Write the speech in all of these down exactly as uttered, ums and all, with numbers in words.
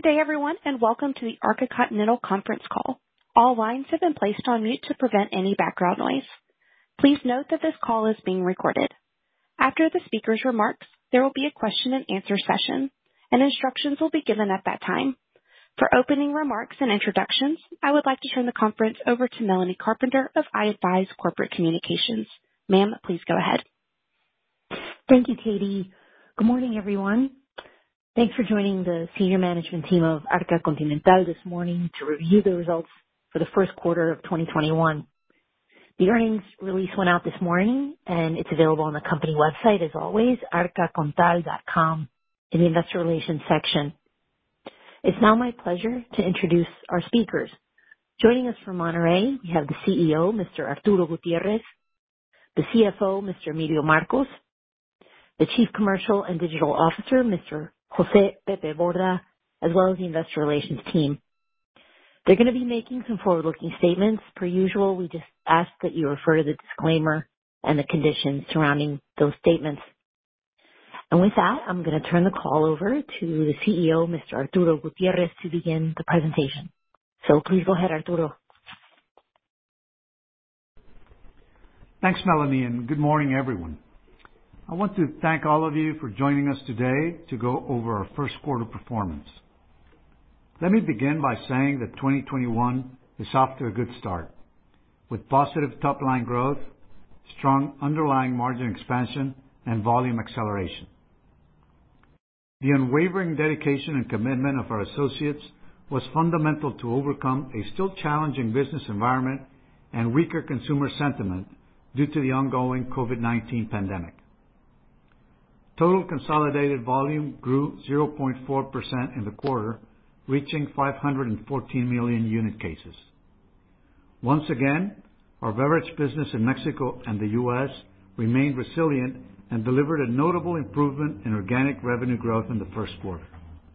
Good day, everyone, and welcome to the Arca Continental conference call. All lines have been placed on mute to prevent any background noise. Please note that this call is being recorded. After the speaker's remarks, there will be a question and answer session, and instructions will be given at that time. For opening remarks and introductions, I would like to turn the conference over to Melanie Carpenter of iAdvise Corporate Communications. Ma'am, please go ahead. Thank you, Katie. Good morning, everyone. Thanks for joining the senior management team of Arca Continental this morning to review the results for the first quarter of twenty twenty-one. The earnings release went out this morning, and it's available on the company website, as always, arca contal dot com, in the investor relations section. It's now my pleasure to introduce our speakers. Joining us from Monterrey, we have the C E O, Mister Arturo Gutierrez, the C F O, Mister Emilio Marcos, the Chief Commercial and Digital Officer, Mister Jose Pepe Borda, as well as the investor relations team. They're going to be making some forward-looking statements. Per usual, we just ask that you refer to the disclaimer and the conditions surrounding those statements. And with that, I'm going to turn the call over to the C E O, Mister Arturo Gutierrez, to begin the presentation. So please go ahead, Arturo. Thanks, Melanie, and good morning, everyone. I want to thank all of you for joining us today to go over our first quarter performance. Let me begin by saying that twenty twenty-one is off to a good start, with positive top-line growth, strong underlying margin expansion, and volume acceleration. The unwavering dedication and commitment of our associates was fundamental to overcome a still challenging business environment and weaker consumer sentiment due to the ongoing COVID nineteen pandemic. Total consolidated volume grew zero point four percent in the quarter, reaching five hundred fourteen million unit cases. Once again, our beverage business in Mexico and the U S remained resilient and delivered a notable improvement in organic revenue growth in the first quarter.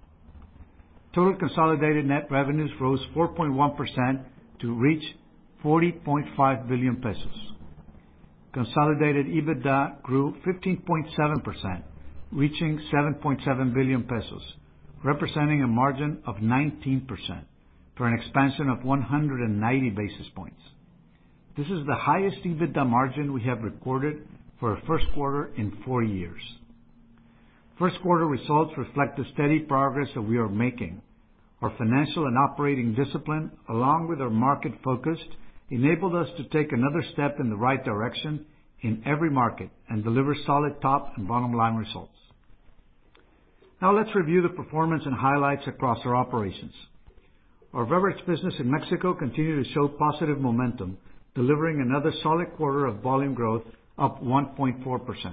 Total consolidated net revenues rose four point one percent to reach forty point five billion pesos. Consolidated EBITDA grew fifteen point seven percent, reaching seven point seven billion pesos, representing a margin of nineteen percent, for an expansion of one hundred ninety basis points. This is the highest EBITDA margin we have recorded for a first quarter in four years. First quarter results reflect the steady progress that we are making. Our financial and operating discipline, along with our market focus, enabled us to take another step in the right direction in every market and deliver solid top and bottom line results. Now let's review the performance and highlights across our operations. Our beverage business in Mexico continued to show positive momentum, delivering another solid quarter of volume growth, up one point four percent.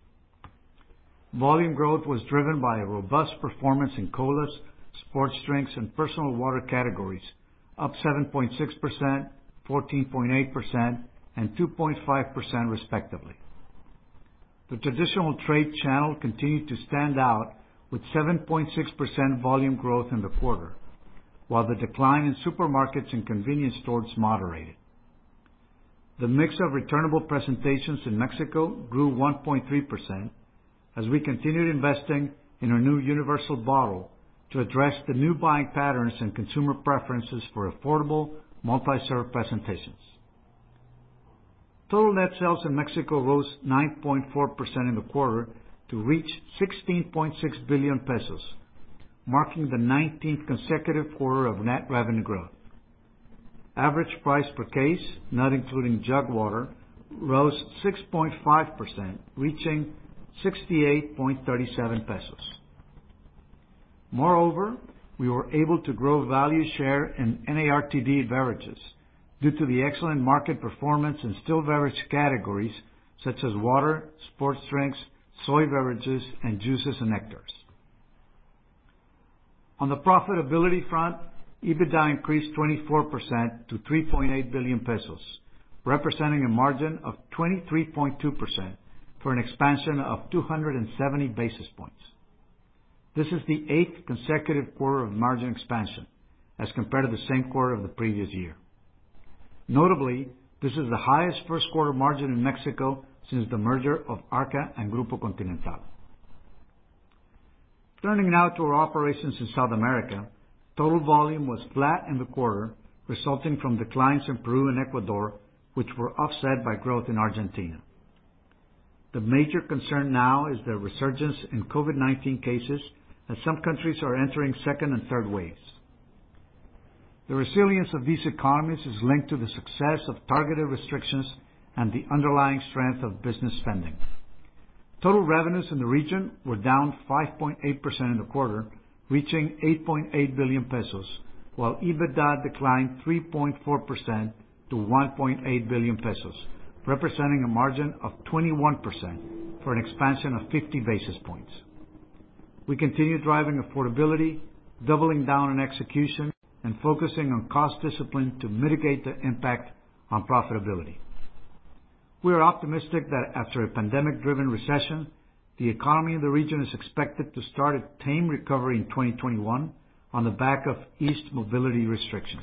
Volume growth was driven by a robust performance in colas, sports drinks, and personal water categories, up seven point six percent, fourteen point eight percent, and two point five percent respectively. The traditional trade channel continued to stand out with seven point six percent volume growth in the quarter, while the decline in supermarkets and convenience stores moderated. The mix of returnable presentations in Mexico grew one point three percent as we continued investing in our new universal bottle to address the new buying patterns and consumer preferences for affordable multi-serve presentations. Total net sales in Mexico rose nine point four percent in the quarter to reach sixteen point six billion pesos, marking the nineteenth consecutive quarter of net revenue growth. Average price per case, not including jug water, rose six point five percent, reaching sixty-eight point three seven pesos. Moreover, we were able to grow value share in N A R T D beverages due to the excellent market performance in still beverage categories such as water, sports drinks, soy beverages, and juices and nectars. On the profitability front, EBITDA increased twenty-four percent to three point eight billion pesos, representing a margin of twenty-three point two percent for an expansion of two hundred seventy basis points. This is the eighth consecutive quarter of margin expansion as compared to the same quarter of the previous year. Notably, this is the highest first quarter margin in Mexico since the merger of Arca and Grupo Continental. Turning now to our operations in South America, Total volume was flat in the quarter, resulting from declines in Peru and Ecuador, which were offset by growth in Argentina. The major concern now is the resurgence in COVID nineteen cases, as some countries are entering second and third waves. The resilience of these economies is linked to the success of targeted restrictions and the underlying strength of business spending. Total revenues in the region were down five point eight percent in the quarter, reaching eight point eight billion pesos, while EBITDA declined three point four percent to one point eight billion pesos, representing a margin of twenty-one percent for an expansion of fifty basis points. We continue driving affordability, doubling down on execution, and focusing on cost discipline to mitigate the impact on profitability. We are optimistic that after a pandemic-driven recession, the economy in the region is expected to start a tame recovery in twenty twenty-one on the back of eased mobility restrictions.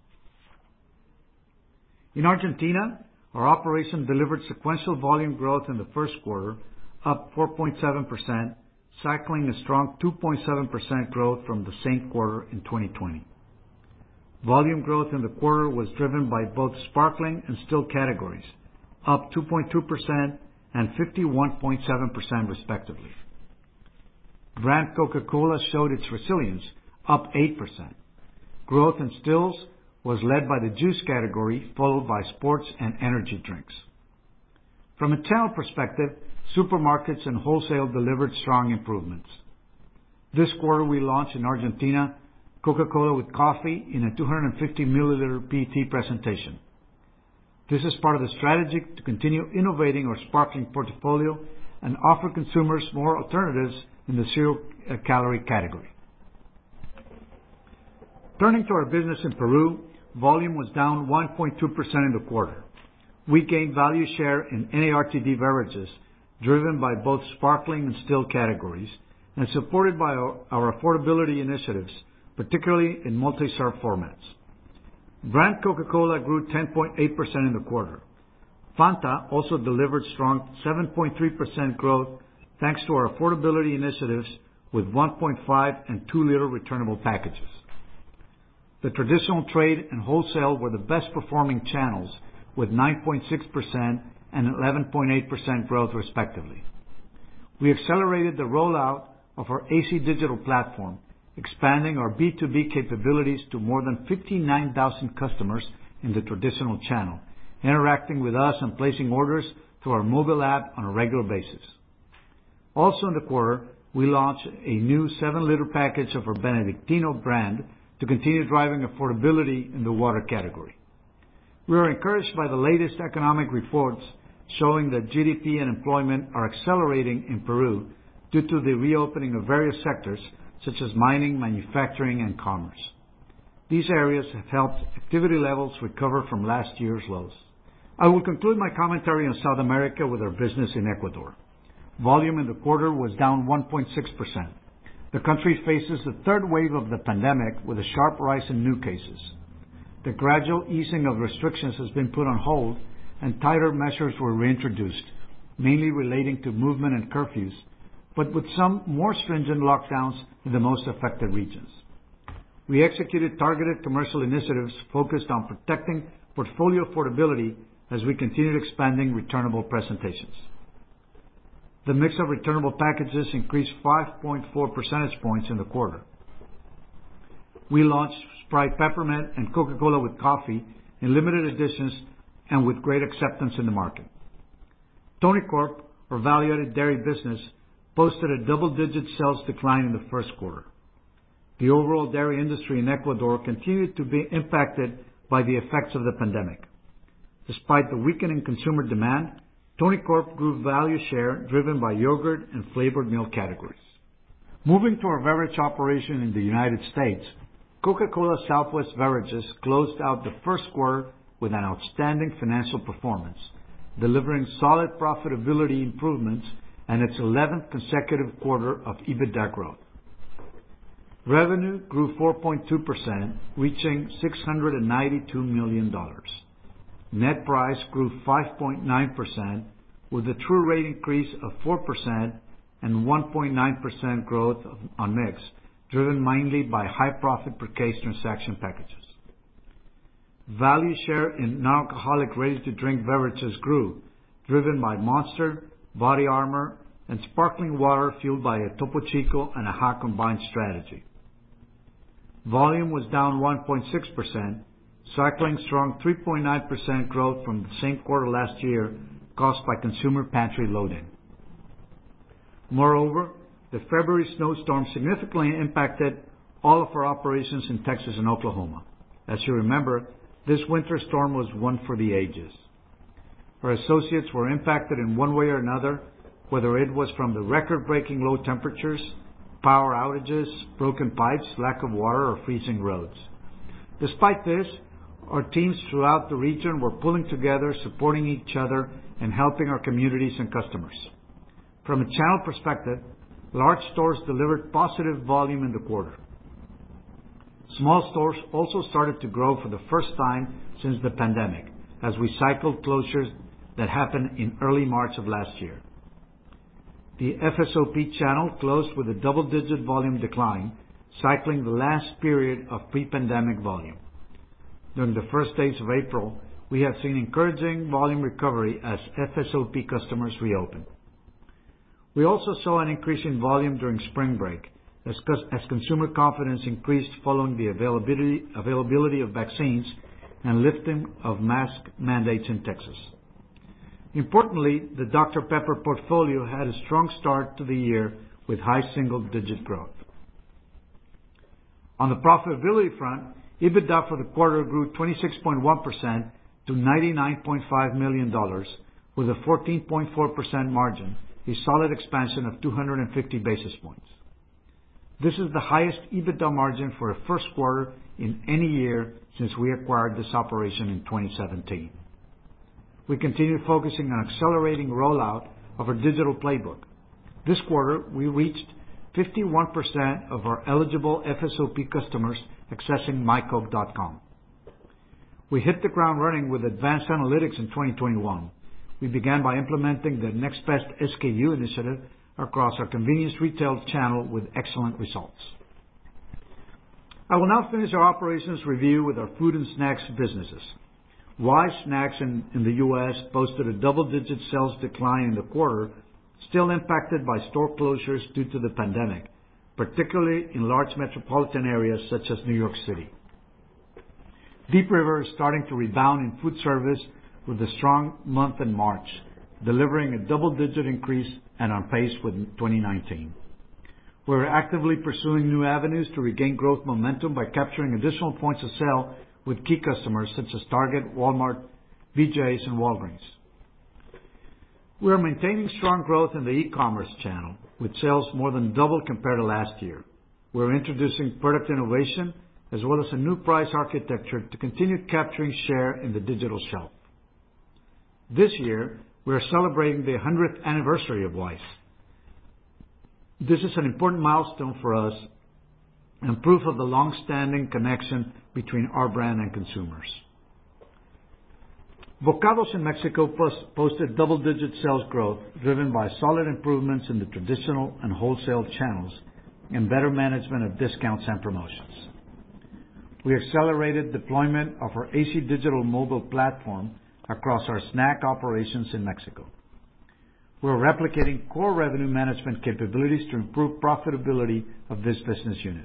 In Argentina, our operation delivered sequential volume growth in the first quarter, up four point seven percent, cycling a strong two point seven percent growth from the same quarter in twenty twenty. Volume growth in the quarter was driven by both sparkling and still categories, up two point two percent and fifty-one point seven percent respectively. Brand Coca-Cola showed its resilience, up eight percent. Growth in stills was led by the juice category, followed by sports and energy drinks. From a channel perspective, supermarkets and wholesale delivered strong improvements. This quarter we launched in Argentina Coca-Cola with coffee in a two hundred fifty milliliter P E T presentation. This is part of the strategy to continue innovating our sparkling portfolio and offer consumers more alternatives in the zero-calorie category. Turning to our business in Peru, volume was down one point two percent in the quarter. We gained value share in N A R T D beverages, driven by both sparkling and still categories, and supported by our, our affordability initiatives, particularly in multi-serve formats. Brand Coca-Cola grew ten point eight percent in the quarter. Fanta also delivered strong seven point three percent growth thanks to our affordability initiatives with one point five and two liter returnable packages. The traditional trade and wholesale were the best performing channels with nine point six percent and eleven point eight percent growth respectively. We accelerated the rollout of our A C Digital platform, expanding our B two B capabilities to more than fifty-nine thousand customers in the traditional channel, interacting with us and placing orders through our mobile app on a regular basis. Also in the quarter, we launched a new seven liter package of our Benedictino brand to continue driving affordability in the water category. We are encouraged by the latest economic reports showing that G D P and employment are accelerating in Peru due to the reopening of various sectors such as mining, manufacturing, and commerce. These areas have helped activity levels recover from last year's lows. I will conclude my commentary on South America with our business in Ecuador. Volume in the quarter was down one point six percent. The country faces the third wave of the pandemic with a sharp rise in new cases. The gradual easing of restrictions has been put on hold and tighter measures were reintroduced, mainly relating to movement and curfews, but with some more stringent lockdowns in the most affected regions. We executed targeted commercial initiatives focused on protecting portfolio affordability as we continued expanding returnable presentations. The mix of returnable packages increased five point four percentage points in the quarter. We launched Sprite Peppermint and Coca-Cola with coffee in limited editions and with great acceptance in the market. Tonicorp, our value-added dairy business, posted a double-digit sales decline in the first quarter. The overall dairy industry in Ecuador continued to be impacted by the effects of the pandemic. Despite the weakening consumer demand, Tonicorp grew value share driven by yogurt and flavored milk categories. Moving to our beverage operation in the United States, Coca-Cola Southwest Beverages closed out the first quarter with an outstanding financial performance, delivering solid profitability improvements and its eleventh consecutive quarter of EBITDA growth. Revenue grew four point two percent, reaching six hundred ninety-two million dollars. Net price grew five point nine percent, with a true rate increase of four percent and one point nine percent growth on mix, driven mainly by high profit per case transaction packages. Value share in non-alcoholic ready-to-drink beverages grew, driven by Monster, Body Armor, and sparkling water fueled by a Topo Chico and a A H A combined strategy. Volume was down one point six percent, cycling strong three point nine percent growth from the same quarter last year caused by consumer pantry loading. Moreover, the February snowstorm significantly impacted all of our operations in Texas and Oklahoma. As you remember, this winter storm was one for the ages. Our associates were impacted in one way or another, whether it was from the record-breaking low temperatures, power outages, broken pipes, lack of water, or freezing roads. Despite this, our teams throughout the region were pulling together, supporting each other, and helping our communities and customers. From a channel perspective, large stores delivered positive volume in the quarter. Small stores also started to grow for the first time since the pandemic, as we cycled closures that happened in early March of last year. The F S O P channel closed with a double-digit volume decline, cycling the last period of pre-pandemic volume. During the first days of April, we have seen encouraging volume recovery as F S O P customers reopened. We also saw an increase in volume during spring break as, as consumer confidence increased following the availability, availability of vaccines and lifting of mask mandates in Texas. Importantly, the Doctor Pepper portfolio had a strong start to the year with high single-digit growth. On the profitability front, EBITDA for the quarter grew twenty-six point one percent to ninety-nine point five million dollars with a fourteen point four percent margin, a solid expansion of two hundred fifty basis points. This is the highest EBITDA margin for a first quarter in any year since we acquired this operation in twenty seventeen. We continue focusing on accelerating rollout of our digital playbook. This quarter, we reached fifty-one percent of our eligible F S O P customers accessing my coke dot com. We hit the ground running with advanced analytics in twenty twenty-one. We began by implementing the Next Best S K U initiative across our convenience retail channel with excellent results. I will now finish our operations review with our food and snacks businesses. Wise Snacks in, in the U S posted a double-digit sales decline in the quarter, still impacted by store closures due to the pandemic, particularly in large metropolitan areas such as New York City. Deep River is starting to rebound in food service with a strong month in March, delivering a double-digit increase and on pace with twenty nineteen. We're actively pursuing new avenues to regain growth momentum by capturing additional points of sale with key customers such as Target, Walmart, B J's, and Walgreens. We are maintaining strong growth in the e-commerce channel, with sales more than double compared to last year. We're introducing product innovation as well as a new price architecture to continue capturing share in the digital shelf. This year, we are celebrating the one hundredth anniversary of Wise. This is an important milestone for us and proof of the long-standing connection between our brand and consumers. Bokados in Mexico post- posted double-digit sales growth driven by solid improvements in the traditional and wholesale channels and better management of discounts and promotions. We accelerated deployment of our A C Digital mobile platform across our snack operations in Mexico. We're replicating core revenue management capabilities to improve profitability of this business unit.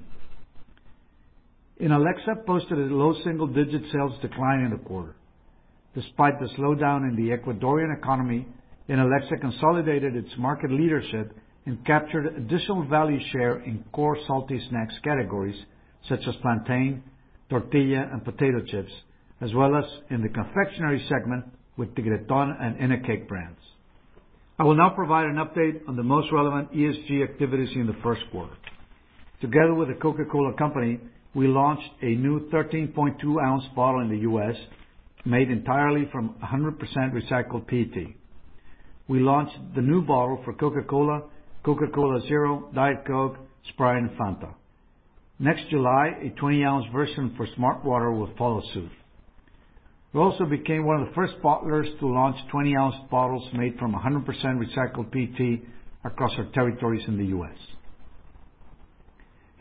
Inalecsa posted a low single-digit sales decline in the quarter. Despite the slowdown in the Ecuadorian economy, Inalecsa consolidated its market leadership and captured additional value share in core salty snacks categories such as plantain, tortilla, and potato chips, as well as in the confectionery segment with Tigreton and Inacake brands. I will now provide an update on the most relevant E S G activities in the first quarter. Together with the Coca-Cola Company, we launched a new thirteen point two ounce bottle in the U S made entirely from one hundred percent recycled P E T. We launched the new bottle for Coca-Cola, Coca-Cola Zero, Diet Coke, Sprite, and Fanta. Next July, a twenty ounce version for Smart Water will follow suit. We also became one of the first bottlers to launch twenty ounce bottles made from one hundred percent recycled P E T across our territories in the U S.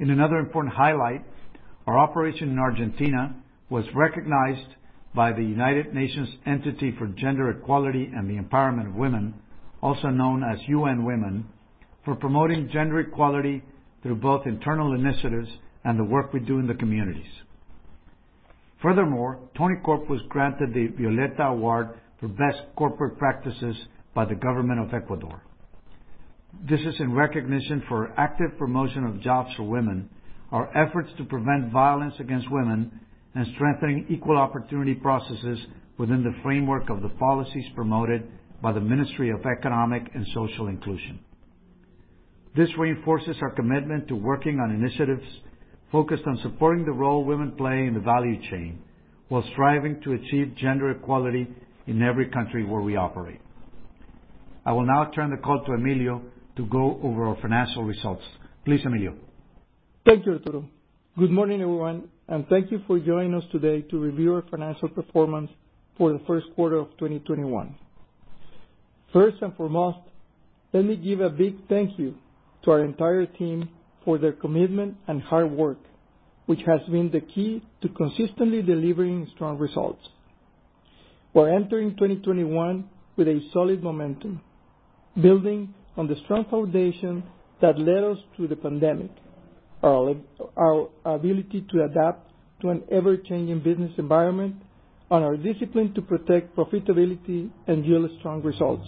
In another important highlight, our operation in Argentina was recognized by the United Nations Entity for Gender Equality and the Empowerment of Women, also known as U N Women, for promoting gender equality through both internal initiatives and the work we do in the communities. Furthermore, Tonicorp was granted the Violeta Award for Best Corporate Practices by the Government of Ecuador. This is in recognition for active promotion of jobs for women, our efforts to prevent violence against women, and strengthening equal opportunity processes within the framework of the policies promoted by the Ministry of Economic and Social Inclusion. This reinforces our commitment to working on initiatives focused on supporting the role women play in the value chain, while striving to achieve gender equality in every country where we operate. I will now turn the call to Emilio to go over our financial results. Please, Emilio. Thank you, Arturo. Good morning, everyone, and thank you for joining us today to review our financial performance for the first quarter of twenty twenty-one. First and foremost, let me give a big thank you to our entire team for their commitment and hard work, which has been the key to consistently delivering strong results. We're entering twenty twenty-one with a solid momentum, building on the strong foundation that led us through the pandemic, our, our ability to adapt to an ever-changing business environment, and our discipline to protect profitability and yield strong results.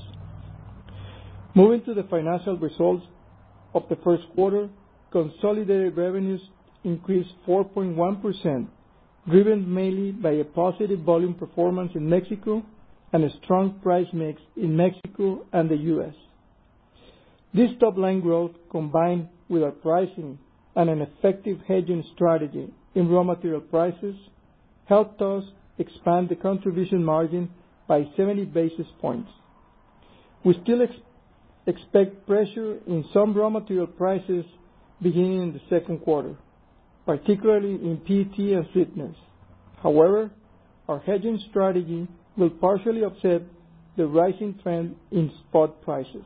Moving to the financial results of the first quarter, consolidated revenues increased four point one percent, driven mainly by a positive volume performance in Mexico and a strong price mix in Mexico and the U S. This top-line growth, combined with our pricing and an effective hedging strategy in raw material prices, helped us expand the contribution margin by seventy basis points. We still ex- expect pressure in some raw material prices beginning in the second quarter, particularly in P E T and sweeteners. However, our hedging strategy will partially offset the rising trend in spot prices.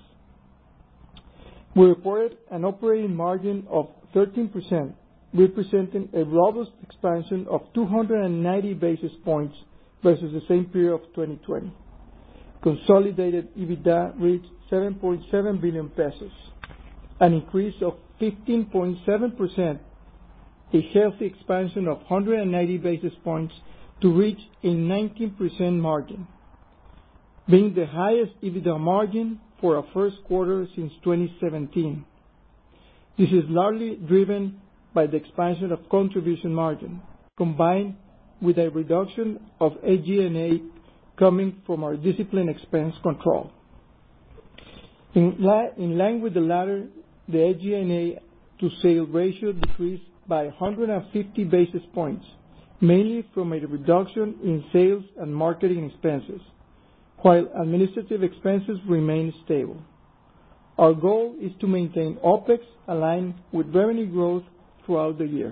We reported an operating margin of thirteen percent, representing a robust expansion of two hundred ninety basis points versus the same period of twenty twenty. Consolidated EBITDA reached seven point seven billion pesos, an increase of fifteen point seven percent, a healthy expansion of one hundred ninety basis points to reach a nineteen percent margin, being the highest EBITDA margin for a first quarter since twenty seventeen. This is largely driven by the expansion of contribution margin, combined with a reduction of A G and A coming from our disciplined expense control. In, la- in line with the latter, the A G and A to sales ratio decreased by one hundred fifty basis points, mainly from a reduction in sales and marketing expenses, while administrative expenses remain stable. Our goal is to maintain OPEX aligned with revenue growth throughout the year.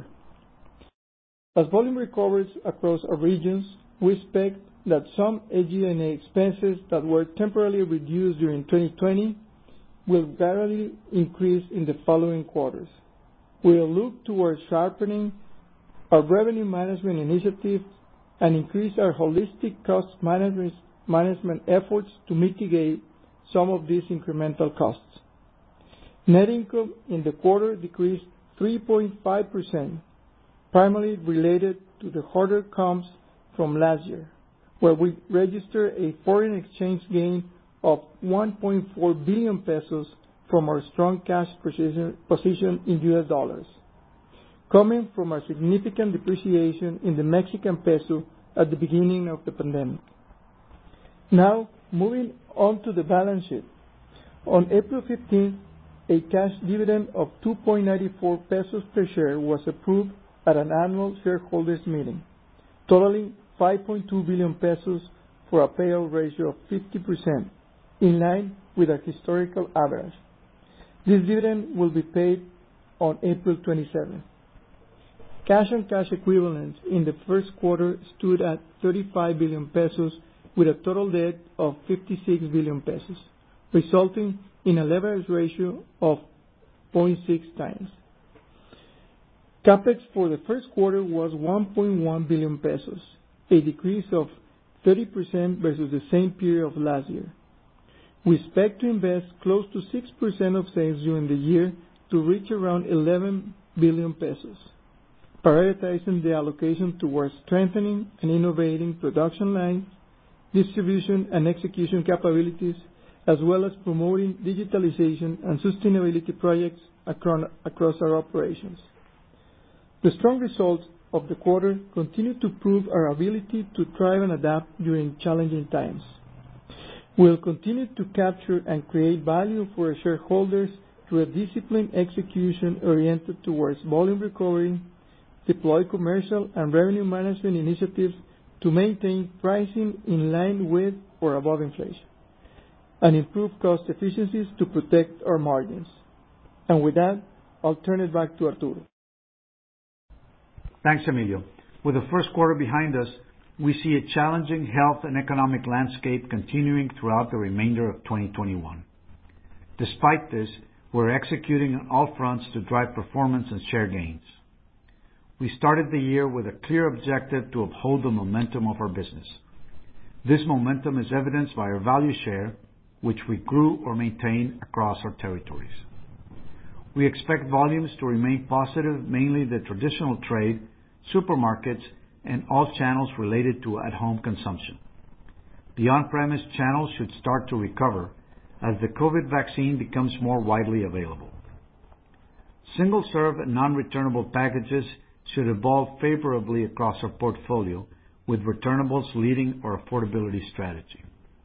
As volume recovers across our regions, we expect that some A G and A expenses that were temporarily reduced during twenty twenty will gradually increase in the following quarters. We will look towards sharpening our revenue management initiatives and increase our holistic cost management management efforts to mitigate some of these incremental costs. Net income in the quarter decreased three point five percent, primarily related to the harder comps from last year, where we registered a foreign exchange gain of one point four billion pesos from our strong cash position in U S dollars, coming from our significant depreciation in the Mexican peso at the beginning of the pandemic. Now, moving on to the balance sheet. On April fifteenth, a cash dividend of two point nine four pesos per share was approved at an annual shareholders meeting, totaling five point two billion pesos for a payout ratio of fifty percent, in line with our historical average. This dividend will be paid on April twenty-seventh. Cash and cash equivalents in the first quarter stood at thirty-five billion pesos, with a total debt of fifty-six billion pesos, resulting in a leverage ratio of zero point six times. CapEx for the first quarter was one point one billion pesos, a decrease of thirty percent versus the same period of last year. We expect to invest close to six percent of sales during the year to reach around eleven billion pesos, prioritizing the allocation towards strengthening and innovating production lines, distribution and execution capabilities, as well as promoting digitalization and sustainability projects across our operations. The strong results of the quarter continue to prove our ability to thrive and adapt during challenging times. We'll continue to capture and create value for our shareholders through a disciplined execution oriented towards volume recovery, deploy commercial and revenue management initiatives to maintain pricing in line with or above inflation, and improve cost efficiencies to protect our margins. And with that, I'll turn it back to Arturo. Thanks, Emilio. With the first quarter behind us, we see a challenging health and economic landscape continuing throughout the remainder of twenty twenty-one. Despite this, we're executing on all fronts to drive performance and share gains. We started the year with a clear objective to uphold the momentum of our business. This momentum is evidenced by our value share, which we grew or maintained across our territories. We expect volumes to remain positive, mainly the traditional trade, supermarkets, and all channels related to at-home consumption. The on-premise channels should start to recover as the COVID vaccine becomes more widely available. Single-serve and non-returnable packages should evolve favorably across our portfolio, with returnables leading our affordability strategy.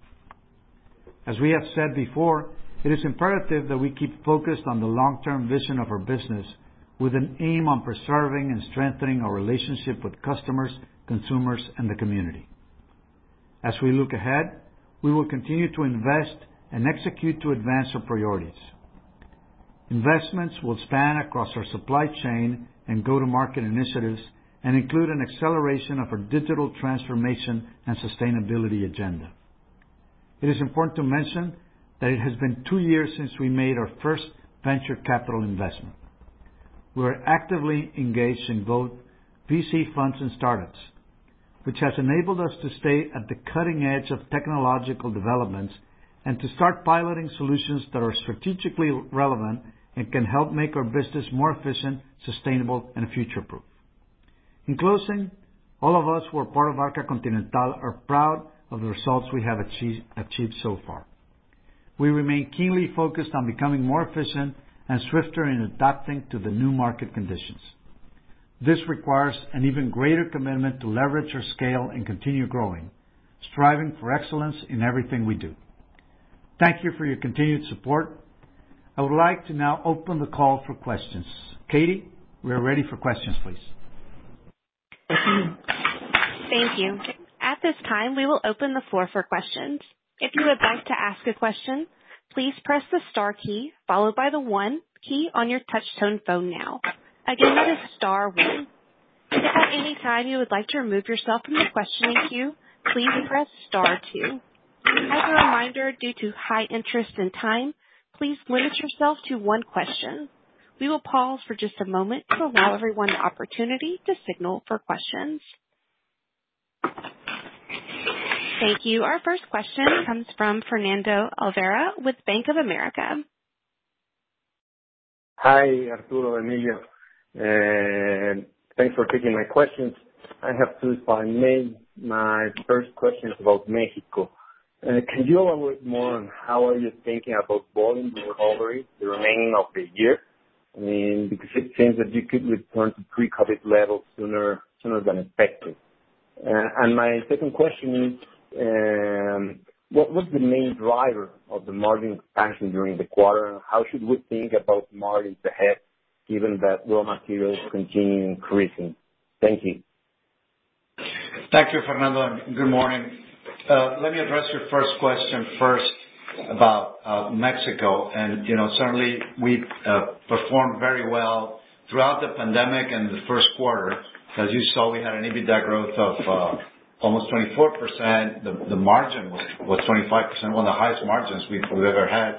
As we have said before, it is imperative that we keep focused on the long-term vision of our business with an aim on preserving and strengthening our relationship with customers, consumers, and the community. As we look ahead, we will continue to invest and execute to advance our priorities. Investments will span across our supply chain and go-to-market initiatives and include an acceleration of our digital transformation and sustainability agenda. It is important to mention that it has been two years since we made our first venture capital investment. We are actively engaged in both V C funds and startups, which has enabled us to stay at the cutting edge of technological developments and to start piloting solutions that are strategically relevant and can help make our business more efficient, sustainable, and future-proof. In closing, all of us who are part of Arca Continental are proud of the results we have achieved, achieved so far. We remain keenly focused on becoming more efficient and swifter in adapting to the new market conditions. This requires an even greater commitment to leverage our scale and continue growing, striving for excellence in everything we do. Thank you for your continued support. I would like to now open the call for questions. Katie, we are ready for questions, please. Thank you. At this time, we will open the floor for questions. If you would like to ask a question, please press the star key followed by the one key on your touch-tone phone now. Again, that is star one. If at any time you would like to remove yourself from the questioning queue, please press star two. As a reminder, due to high interest and time, please limit yourself to one question. We will pause for just a moment to allow everyone the opportunity to signal for questions. Thank you. Our first question comes from Fernando Olvera with Bank of America. Hi, Arturo, Emilio. Uh, thanks for taking my questions. I have two, if I may. My first question is about Mexico. Uh, can you elaborate more on how are you thinking about volume recovery the remaining of the year? I mean, because it seems that you could return to pre-COVID levels sooner sooner than expected. Uh, and my second question is, um, what was the main driver of the margin expansion during the quarter, and how should we think about margins ahead, given that raw materials continue increasing? Thank you. Thank you, Fernando, and good morning. Uh, let me address your first question first about uh, Mexico. And, you know, certainly we uh, performed very well throughout the pandemic and the first quarter. As you saw, we had an EBITDA growth of uh, almost twenty-four percent. The, the margin was, was twenty-five percent, one of the highest margins we've, we've ever had.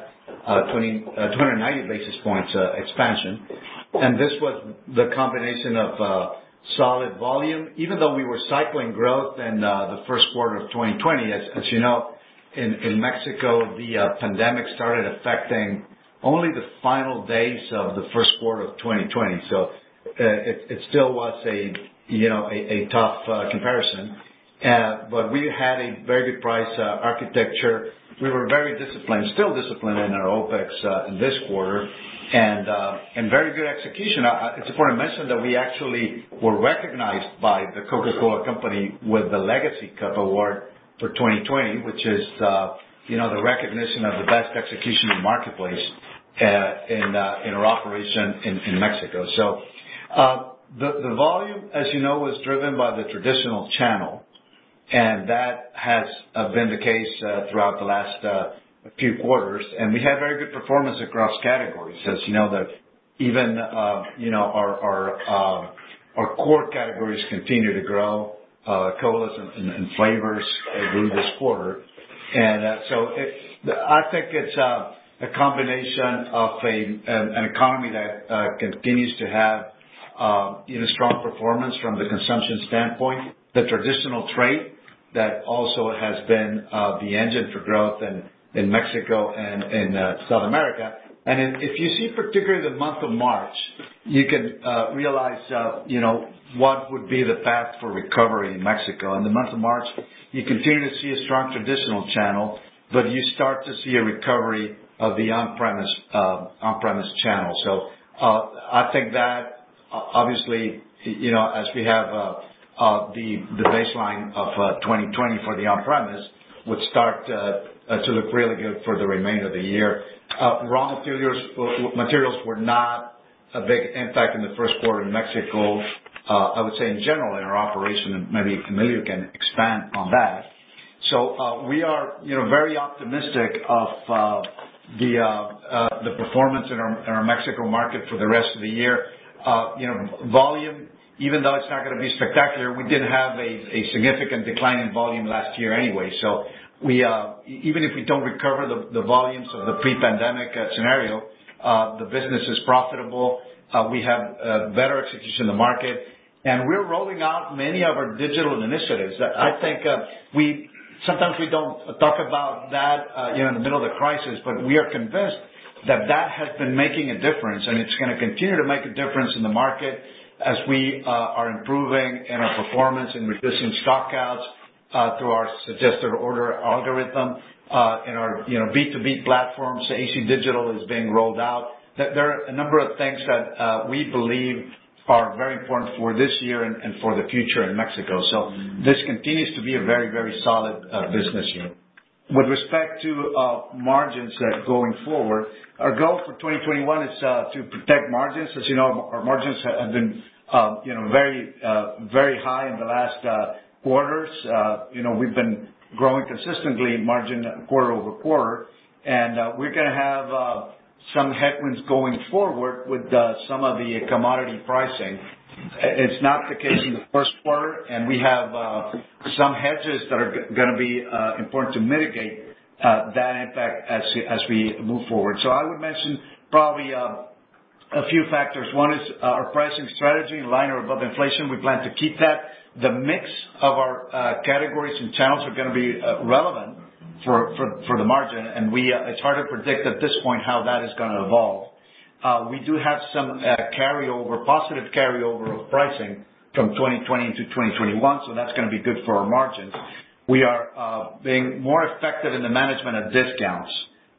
uh, twenty, uh, two hundred ninety basis points uh, expansion. And this was the combination of uh, solid volume, even though we were cycling growth in uh, the first quarter of twenty twenty. As, as you know, in, in Mexico, the uh, pandemic started affecting only the final days of the first quarter of twenty twenty. So uh, it, it still was a, you know, a, a tough uh, comparison. Uh, but we had a very good price uh, architecture. We were very disciplined, still disciplined in our OPEX uh, in this quarter, and uh, and very good execution. Uh, it's important to mention that we actually were recognized by the Coca-Cola Company with the Legacy Cup Award for twenty twenty, which is uh, you know the recognition of the best execution in the marketplace uh, in uh, in our operation in, in Mexico. So uh, the the volume, as you know, was driven by the traditional channel. And that has uh, been the case uh, throughout the last uh, few quarters. And we had very good performance across categories. As you know, that even, uh, you know, our our, uh, our core categories continue to grow. Uh, colas and, and, and flavors uh, grew this quarter. And uh, so it, I think it's uh, a combination of a, an, an economy that uh, continues to have, uh, you know, strong performance from the consumption standpoint. The traditional trade that also has been uh, the engine for growth in, in Mexico and in uh, South America. And if, if you see particularly the month of March, you can uh, realize, uh, you know, what would be the path for recovery in Mexico. In the month of March, you continue to see a strong traditional channel, but you start to see a recovery of the on-premise uh, on-premise channel. So uh, I think that uh, obviously, you know, as we have uh, Uh, the the baseline of uh, twenty twenty for the on-premise would start uh, uh, to look really good for the remainder of the year. Uh, raw materials materials were not a big impact in the first quarter in Mexico. Uh, I would say in general in our operation, and maybe Emilio can expand on that. So uh, we are, you know, very optimistic of uh, the uh, uh, the performance in our, in our Mexico market for the rest of the year. Uh, you know, volume. Even though it's not going to be spectacular, we did have a, a significant decline in volume last year anyway. So we, uh, even if we don't recover the, the volumes of the pre-pandemic uh, scenario, uh, the business is profitable. Uh, we have uh, better execution in the market, and we're rolling out many of our digital initiatives. I think uh, we sometimes we don't talk about that, uh, you know, in the middle of the crisis, but we are convinced that that has been making a difference, and it's going to continue to make a difference in the market as we uh, are improving in our performance and reducing stockouts uh, through our suggested order algorithm. Uh, in our, you know, B two B platforms, A C Digital is being rolled out. There are a number of things that uh, we believe are very important for this year and, and for the future in Mexico. So this continues to be a very, very solid uh, business unit. With respect to uh, margins uh, going forward, our goal for twenty twenty-one is uh, to protect margins. As you know, our margins have been, uh, you know, very, uh, very high in the last uh, quarters. Uh, you know, we've been growing consistently margin quarter over quarter, and uh, we're going to have uh, some headwinds going forward with uh, some of the commodity pricing. It's not the case in the first quarter, and we have uh, some hedges that are g- going to be uh, important to mitigate uh, that impact as as we move forward. So I would mention probably uh, a few factors. One is uh, our pricing strategy in line or above inflation. We plan to keep that. The mix of our uh, categories and channels are going to be uh, relevant for, for for the margin, and we uh, it's hard to predict at this point how that is going to evolve. Uh, we do have some uh, carryover, positive carryover of pricing from twenty twenty into twenty twenty-one, so that's going to be good for our margins. We are uh, being more effective in the management of discounts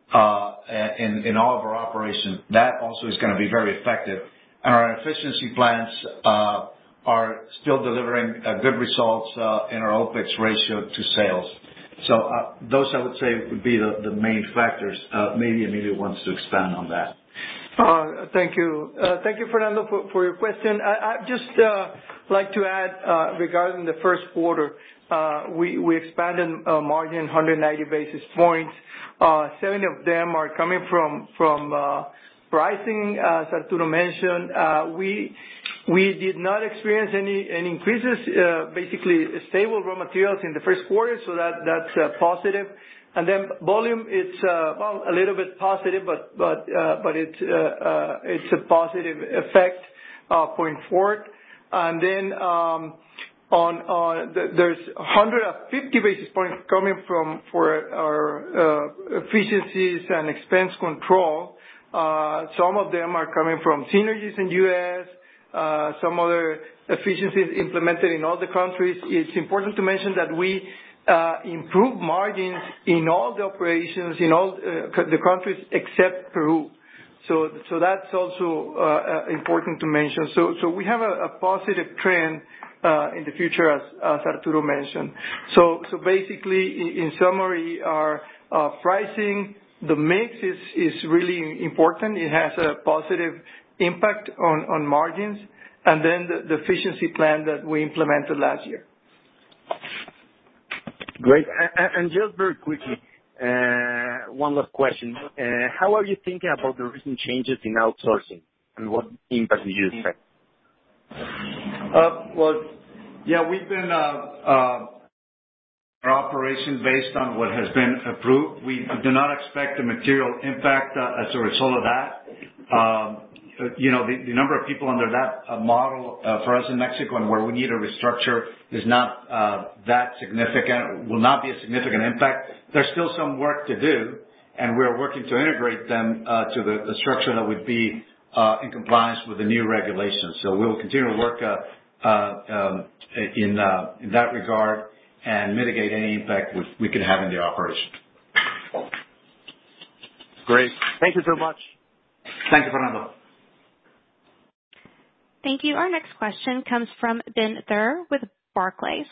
uh, in, in all of our operations. That also is going to be very effective. And our efficiency plans uh, are still delivering uh, good results uh, in our OPEX ratio to sales. So uh, those, I would say, would be the, the main factors. Uh, maybe Emilio wants to expand on that. Uh, thank you. Uh, thank you, Fernando, for, for your question. I, I just uh, like to add uh, regarding the first quarter, uh, we, we expanded uh, margin one hundred ninety basis points. Uh, seven of them are coming from from uh, pricing, as Arturo mentioned. Uh, we we did not experience any any increases. Uh, basically, stable raw materials in the first quarter, so that that's uh, positive. And then volume, it's uh, well a little bit positive, but but uh, but it's uh, uh, it's a positive effect uh, going forward. And then um, on on the, there's one hundred fifty basis points coming from for our uh, efficiencies and expense control. Uh, some of them are coming from synergies in U S. Uh, some other efficiencies implemented in all the countries. It's important to mention that we uh, improve margins in all the operations in all uh, the countries except Peru. So, so that's also uh, important to mention. So, so we have a, a positive trend uh, in the future, as, as Arturo mentioned. So, so basically, in, in summary, our uh, pricing, the mix is is really important. It has a positive impact on, on margins, and then the, the efficiency plan that we implemented last year. Great. And just very quickly, uh, one last question. Uh, how are you thinking about the recent changes in outsourcing, and what impact do you expect? Uh, well, yeah, we've been uh, uh, our operation based on what has been approved. We do not expect a material impact uh, as a result of that. Um, you know, the, the number of people under that uh, model uh, for us in Mexico and where we need a restructure is not uh, that significant, will not be a significant impact. There's still some work to do, and we're working to integrate them uh, to the, the structure that would be uh, in compliance with the new regulations. So we will continue to work uh, uh, um, in, uh, in that regard and mitigate any impact we, we could have in the operation. Great. Thank you so much. Thank you, Fernando. Thank you. Our next question comes from Ben Thur with Barclays.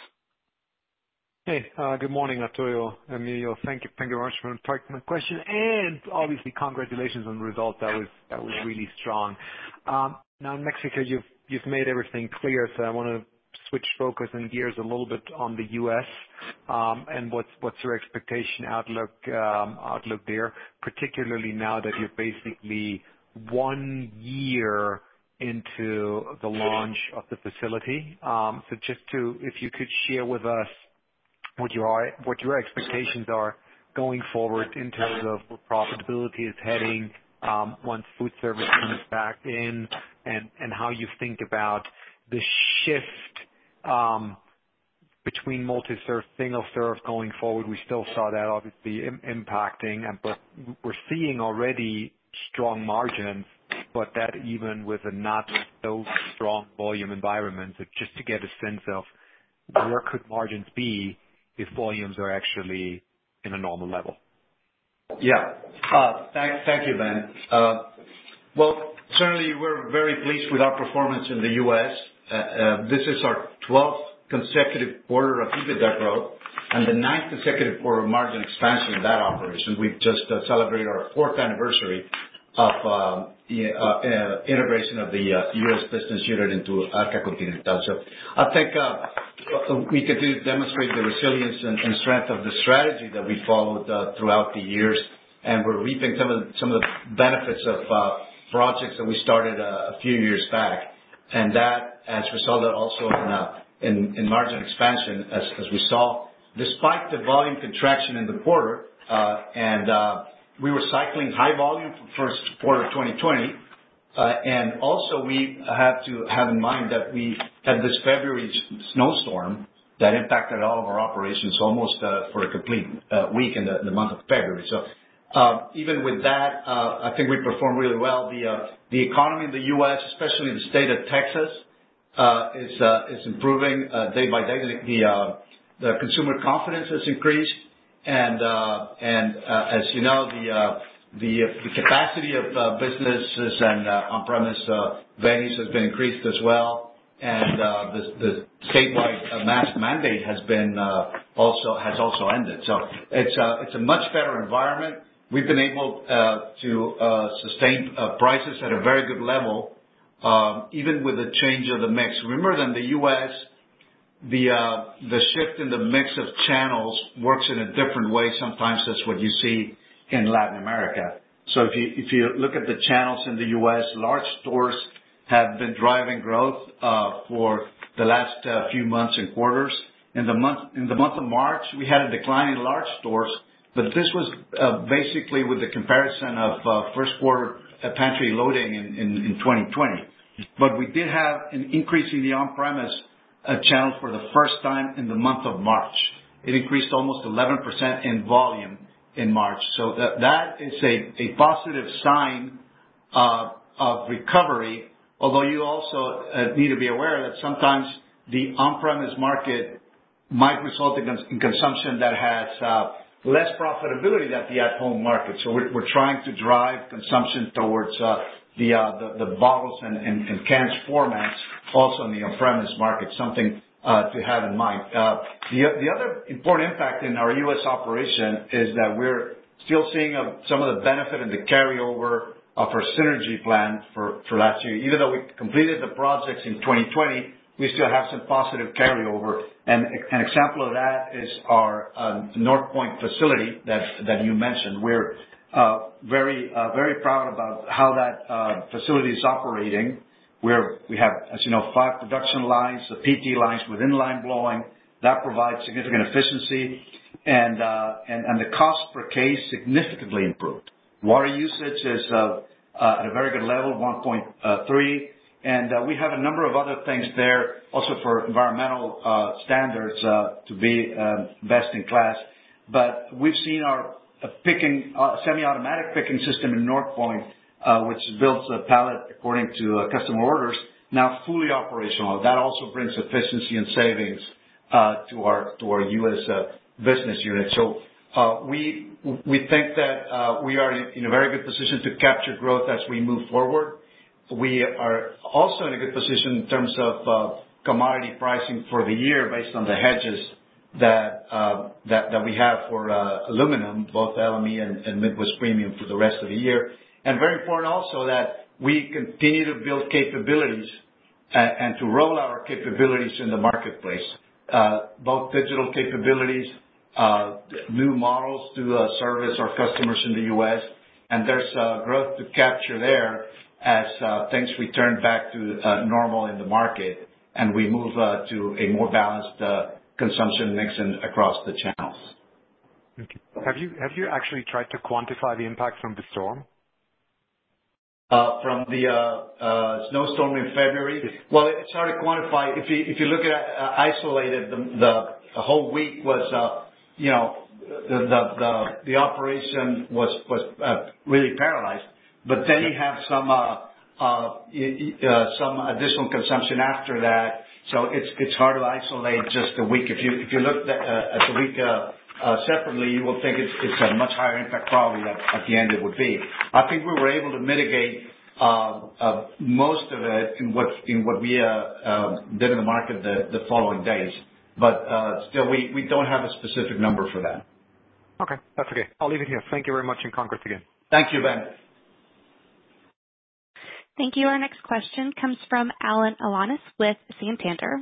Hey, uh, good morning, Arturo, Emilio. Thank you, thank you very much for taking my question, and obviously congratulations on the result. That was that was really strong. Um, now in Mexico, you've you've made everything clear, so I want to switch focus and gears a little bit on the U S um, and what's what's your expectation outlook um, outlook there, particularly now that you're basically one year into the launch of the facility. Um, so just to, if you could share with us what your what your expectations are going forward in terms of where profitability is heading um, once food service comes back in, and and how you think about the shift um, between multi-serve, single-serve going forward. We still saw that obviously im- impacting, and but we're seeing already strong margins, but that even with a not so strong volume environment. So just to get a sense of where could margins be if volumes are actually in a normal level. Yeah. Uh, thank, thank you, Ben. Uh, well, certainly we're very pleased with our performance in the U S. Uh, uh, this is our twelfth consecutive quarter of EBITDA growth and the ninth consecutive quarter of margin expansion in that operation. We've just uh, celebrated our fourth anniversary of uh, uh, uh, integration of the uh, U S business unit into Arca Continental. So I think uh, we continue to demonstrate the resilience and, and strength of the strategy that we followed uh, throughout the years, and we're reaping some of the, some of the benefits of uh, projects that we started uh, a few years back, and that has resulted also in, uh, in, in margin expansion, as, as we saw, despite the volume contraction in the quarter, uh, and uh, we were cycling high volume for first quarter twenty twenty, uh, and also we have to have in mind that we had this February snowstorm that impacted all of our operations almost uh, for a complete uh, week in the, in the month of February. So uh, even with that, uh, I think we performed really well. The uh, the economy in the U S, especially in the state of Texas, uh, is uh, is improving uh, day by day. The the, uh, the consumer confidence has increased. And uh, and uh, as you know, the uh, the, the capacity of uh, businesses and uh, on-premise uh, venues has been increased as well, and uh, the, the statewide uh, mask mandate has been uh, also has also ended. So it's uh, it's a much better environment. We've been able uh, to uh, sustain uh, prices at a very good level, uh, even with the change of the mix. Remember that in the U S, The uh, the shift in the mix of channels works in a different way sometimes as what you see in Latin America. So if you if you look at the channels in the U S, large stores have been driving growth uh, for the last uh, few months and quarters. In the month in the month of March, we had a decline in large stores, but this was uh, basically with the comparison of uh, first quarter pantry loading in, in, in twenty twenty. But we did have an increase in the on-premise uh, channel for the first time in the month of March. It increased almost eleven percent in volume in March. So that, that is a, a positive sign uh, of recovery, although you also uh, need to be aware that sometimes the on-premise market might result in, cons- in consumption that has uh, less profitability than the at-home market. So we're, we're trying to drive consumption towards uh, the, uh, the the bottles and, and, and cans formats also in the on-premise market, something uh, to have in mind. Uh, the, the other important impact in our U S operation is that we're still seeing uh, some of the benefit and the carryover of our synergy plan for, for last year. Even though we completed the projects in twenty twenty, we still have some positive carryover. And an example of that is our uh, North Point facility that, that you mentioned. We're uh, very, uh, very proud about how that uh, facility is operating. We're, we have, as you know, five production lines, the P T lines with inline blowing. That provides significant efficiency, and, uh, and, and the cost per case significantly improved. Water usage is uh, uh, at a very good level, one point three. And uh, we have a number of other things there also for environmental uh, standards uh, to be um, best in class. But we've seen our uh, picking, uh, semi-automatic picking system in North Point, uh, which builds a pallet according to uh, customer orders, now fully operational. That also brings efficiency and savings uh, to our to our U S uh, business unit. So uh, we we think that uh, we are in a very good position to capture growth as we move forward. We are also in a good position in terms of uh, commodity pricing for the year based on the hedges that uh, that, that we have for uh, aluminum, both L M E and, and Midwest Premium for the rest of the year. And very important also that we continue to build capabilities and, and to roll out our capabilities in the marketplace, uh, both digital capabilities, uh, new models to uh, service our customers in the U S, and there's uh, growth to capture there as uh, things return back to uh, normal in the market and we move uh, to a more balanced uh, consumption mix in, across the channels. Okay. Have you have you actually tried to quantify the impact from the storm? Uh, from the uh, uh, snowstorm in February? Well, it's hard to quantify. If you if you look at uh, isolated, the, the the whole week was, uh, you know, the the the, the operation was was uh, really paralyzed. But then you have some uh, uh, uh, some additional consumption after that. So it's it's hard to isolate just a week. If you if you look at, uh, at the week uh, uh, separately, you will think it's it's a much higher impact probably at, at the end it would be. I think we were able to mitigate uh, uh, most of it in what in what we uh, uh, did in the market the, the following days. But uh, still, we, we don't have a specific number for that. Okay, that's okay. I'll leave it here. Thank you very much, and congrats again. Thank you, Ben. Thank you. Our next question comes from Alan Alanis with Santander.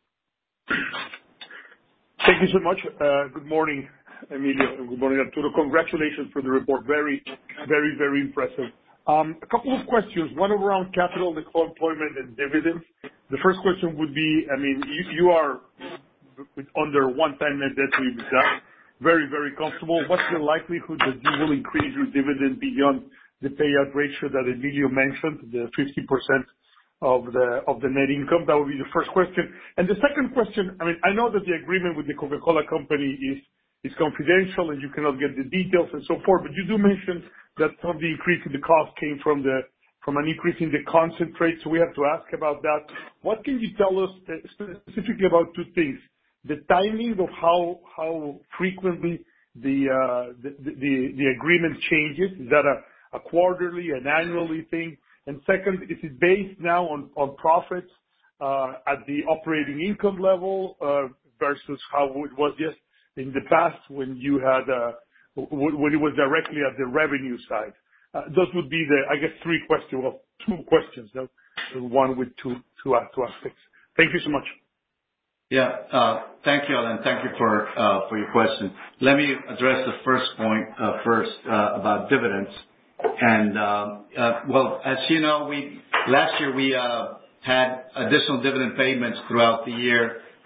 Thank you so much. Uh, good morning, Emilio, and good morning, Arturo. Congratulations for the report. Very, very, very impressive. Um, a couple of questions. One around capital deployment and dividends. The first question would be, I mean, you, you are with under one time net debt to EBITDA, very, very comfortable. What's the likelihood that you will increase your dividend beyond the payout ratio that Emilio mentioned, the fifty percent of the of the net income? That would be the first question. And the second question, I mean, I know that the agreement with the Coca-Cola Company is is confidential and you cannot get the details and so forth, but you do mention that some of the increase in the cost came from the from an increase in the concentrate, so we have to ask about that. What can you tell us specifically about two things? The timing of how how frequently the uh, the, the the agreement changes. Is that a a quarterly, an annually thing? And second, is it based now on, on profits uh, at the operating income level uh, versus how it was just in the past when you had uh, when it was directly at the revenue side? Uh, those would be the, I guess, three questions, well, two questions, no? One with two, two, two aspects. Thank you so much. Yeah. Uh Thank you, Alan. Thank you for uh for your question. Let me address the first point uh first uh about dividends. And uh, uh well, as you know, we last year we uh had additional dividend payments throughout the year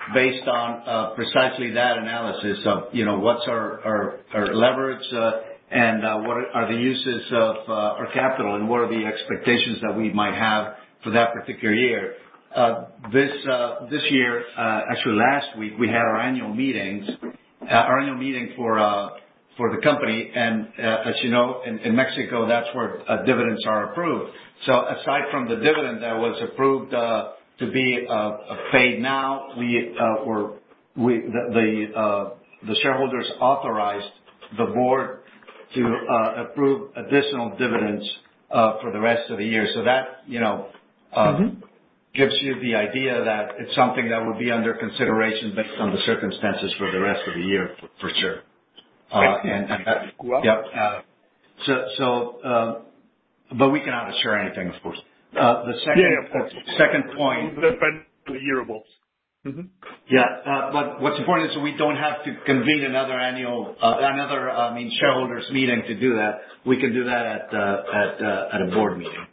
based on uh, precisely that analysis of, you know, what's our, our, our leverage uh, and uh, what are the uses of uh, our capital and what are the expectations that we might have for that particular year. Uh, this uh, this year, uh, actually last week, we had our annual meetings, uh, our annual meeting for uh, for the company, and uh, as you know, in, in Mexico, that's where uh, dividends are approved. So aside from the dividend that was approved uh, to be uh, paid now, we uh, were we the the, uh, the shareholders authorized the board to uh, approve additional dividends uh, for the rest of the year. So that, you know, uh, mm-hmm. gives you the idea that it's something that would be under consideration based on the circumstances for the rest of the year, for, for sure. Uh, and, and that, wow. yep. Uh, so, so, uh, but we cannot assure anything, of course. Uh, the second, yeah, yeah, uh, second point. Depend on the yearables. Mm-hmm. Yeah, uh, but what's important is we don't have to convene another annual, uh, another, uh, I mean, shareholders meeting to do that. We can do that at, uh, at, uh, at a board meeting.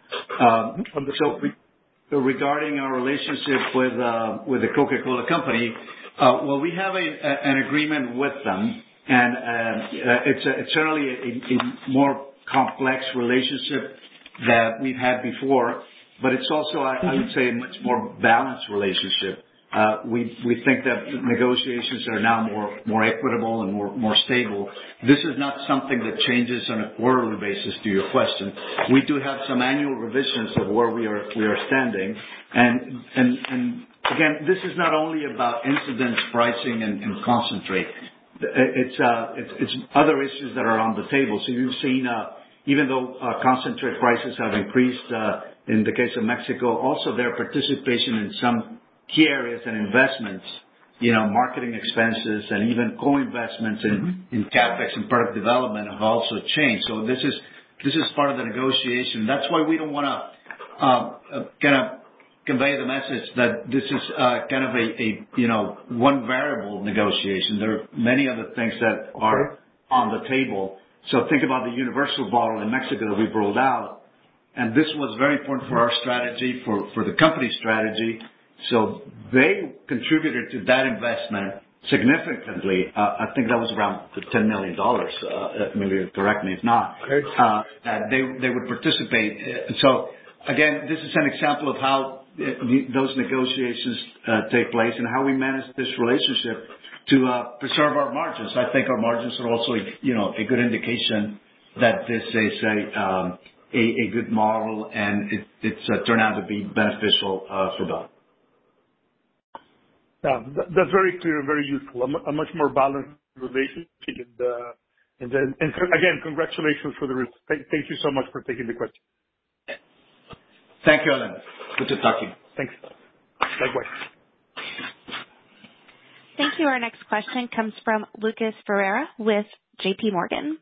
Um, so we, regarding our relationship with, uh, with the Coca-Cola Company, uh, well, we have a, a, an agreement with them, and, uh, it's, a, it's certainly a, a more complex relationship that we've had before, but it's also, I, I would say, a much more balanced relationship. Uh, we we think that negotiations are now more more equitable and more more stable. This is not something that changes on a quarterly basis. To your question, we do have some annual revisions of where we are we are standing, and and and again, this is not only about incidence pricing and, and concentrate. It's uh it's, it's other issues that are on the table. So you've seen uh, even though uh, concentrate prices have increased uh, in the case of Mexico, also their participation in some key areas and investments, you know, marketing expenses and even co-investments in, mm-hmm. in CapEx and product development have also changed. So this is this is part of the negotiation. That's why we don't want to uh, uh, kind of convey the message that this is uh, kind of a, a you know one variable negotiation. There are many other things that are on the table. So think about the universal bottle in Mexico that we've rolled out, and this was very important for our strategy, for for the company's strategy. So they contributed to that investment significantly. Uh, I think that was around ten million dollars. Uh, maybe correct me if not. Uh, that they they would participate. So again, this is an example of how uh, those negotiations uh, take place and how we manage this relationship to uh, preserve our margins. I think our margins are also, you know, a good indication that this is a um, a, a good model and it, it's uh, turned out to be beneficial uh, for both. Yeah, that's very clear and very useful. A much more balanced relationship. And, uh, and, then, and again, congratulations for the results. Thank, thank you so much for taking the question. Thank you, Alan. Good to talk to you. Thanks. Likewise. Thank you. Our next question comes from Lucas Ferreira with J P Morgan.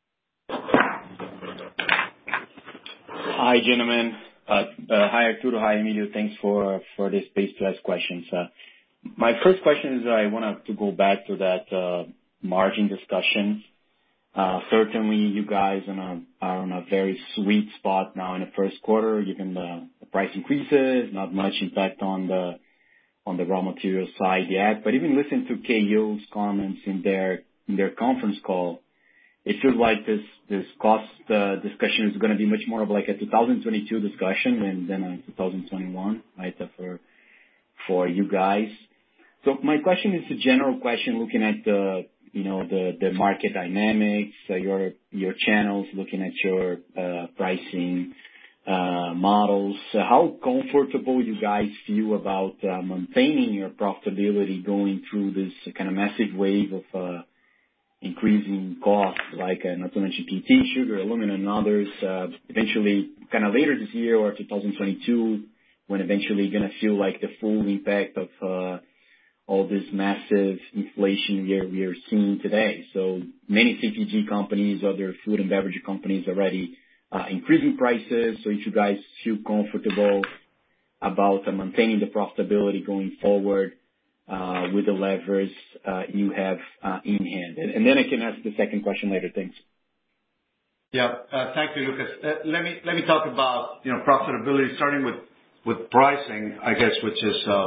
Hi, gentlemen. Uh, uh, hi, Arturo. Hi, Emilio. Thanks for, for this space to ask questions. Uh, My first question is I want to go back to that uh, margin discussion. Uh, certainly, you guys are on, a, are on a very sweet spot now in the first quarter, given the, the price increases, not much impact on the on the raw material side yet. But even listening to K O's comments in their in their conference call, it feels like this this cost uh, discussion is going to be much more of like a two thousand twenty-two discussion than, than a two thousand twenty-one, right? For for you guys. So my question is a general question looking at the, you know, the, the market dynamics, uh, your, your channels, looking at your, uh, pricing, uh, models. Uh, how comfortable you guys feel about, uh, maintaining your profitability going through this kind of massive wave of, uh, increasing costs, like, uh, not to mention P E T, sugar, aluminum, and others, uh, eventually kind of later this year or two thousand twenty-two, when eventually going to feel like the full impact of, uh, all this massive inflation we are, we are seeing today. So many C P G companies, other food and beverage companies already uh, increasing prices. So if you guys feel comfortable about uh, maintaining the profitability going forward uh, with the levers uh, you have uh, in hand. And, and then I can ask the second question later. Thanks. Yeah, uh, thank you, Lucas. Uh, let me let me talk about, you know, profitability, starting with with pricing, I guess, which is uh,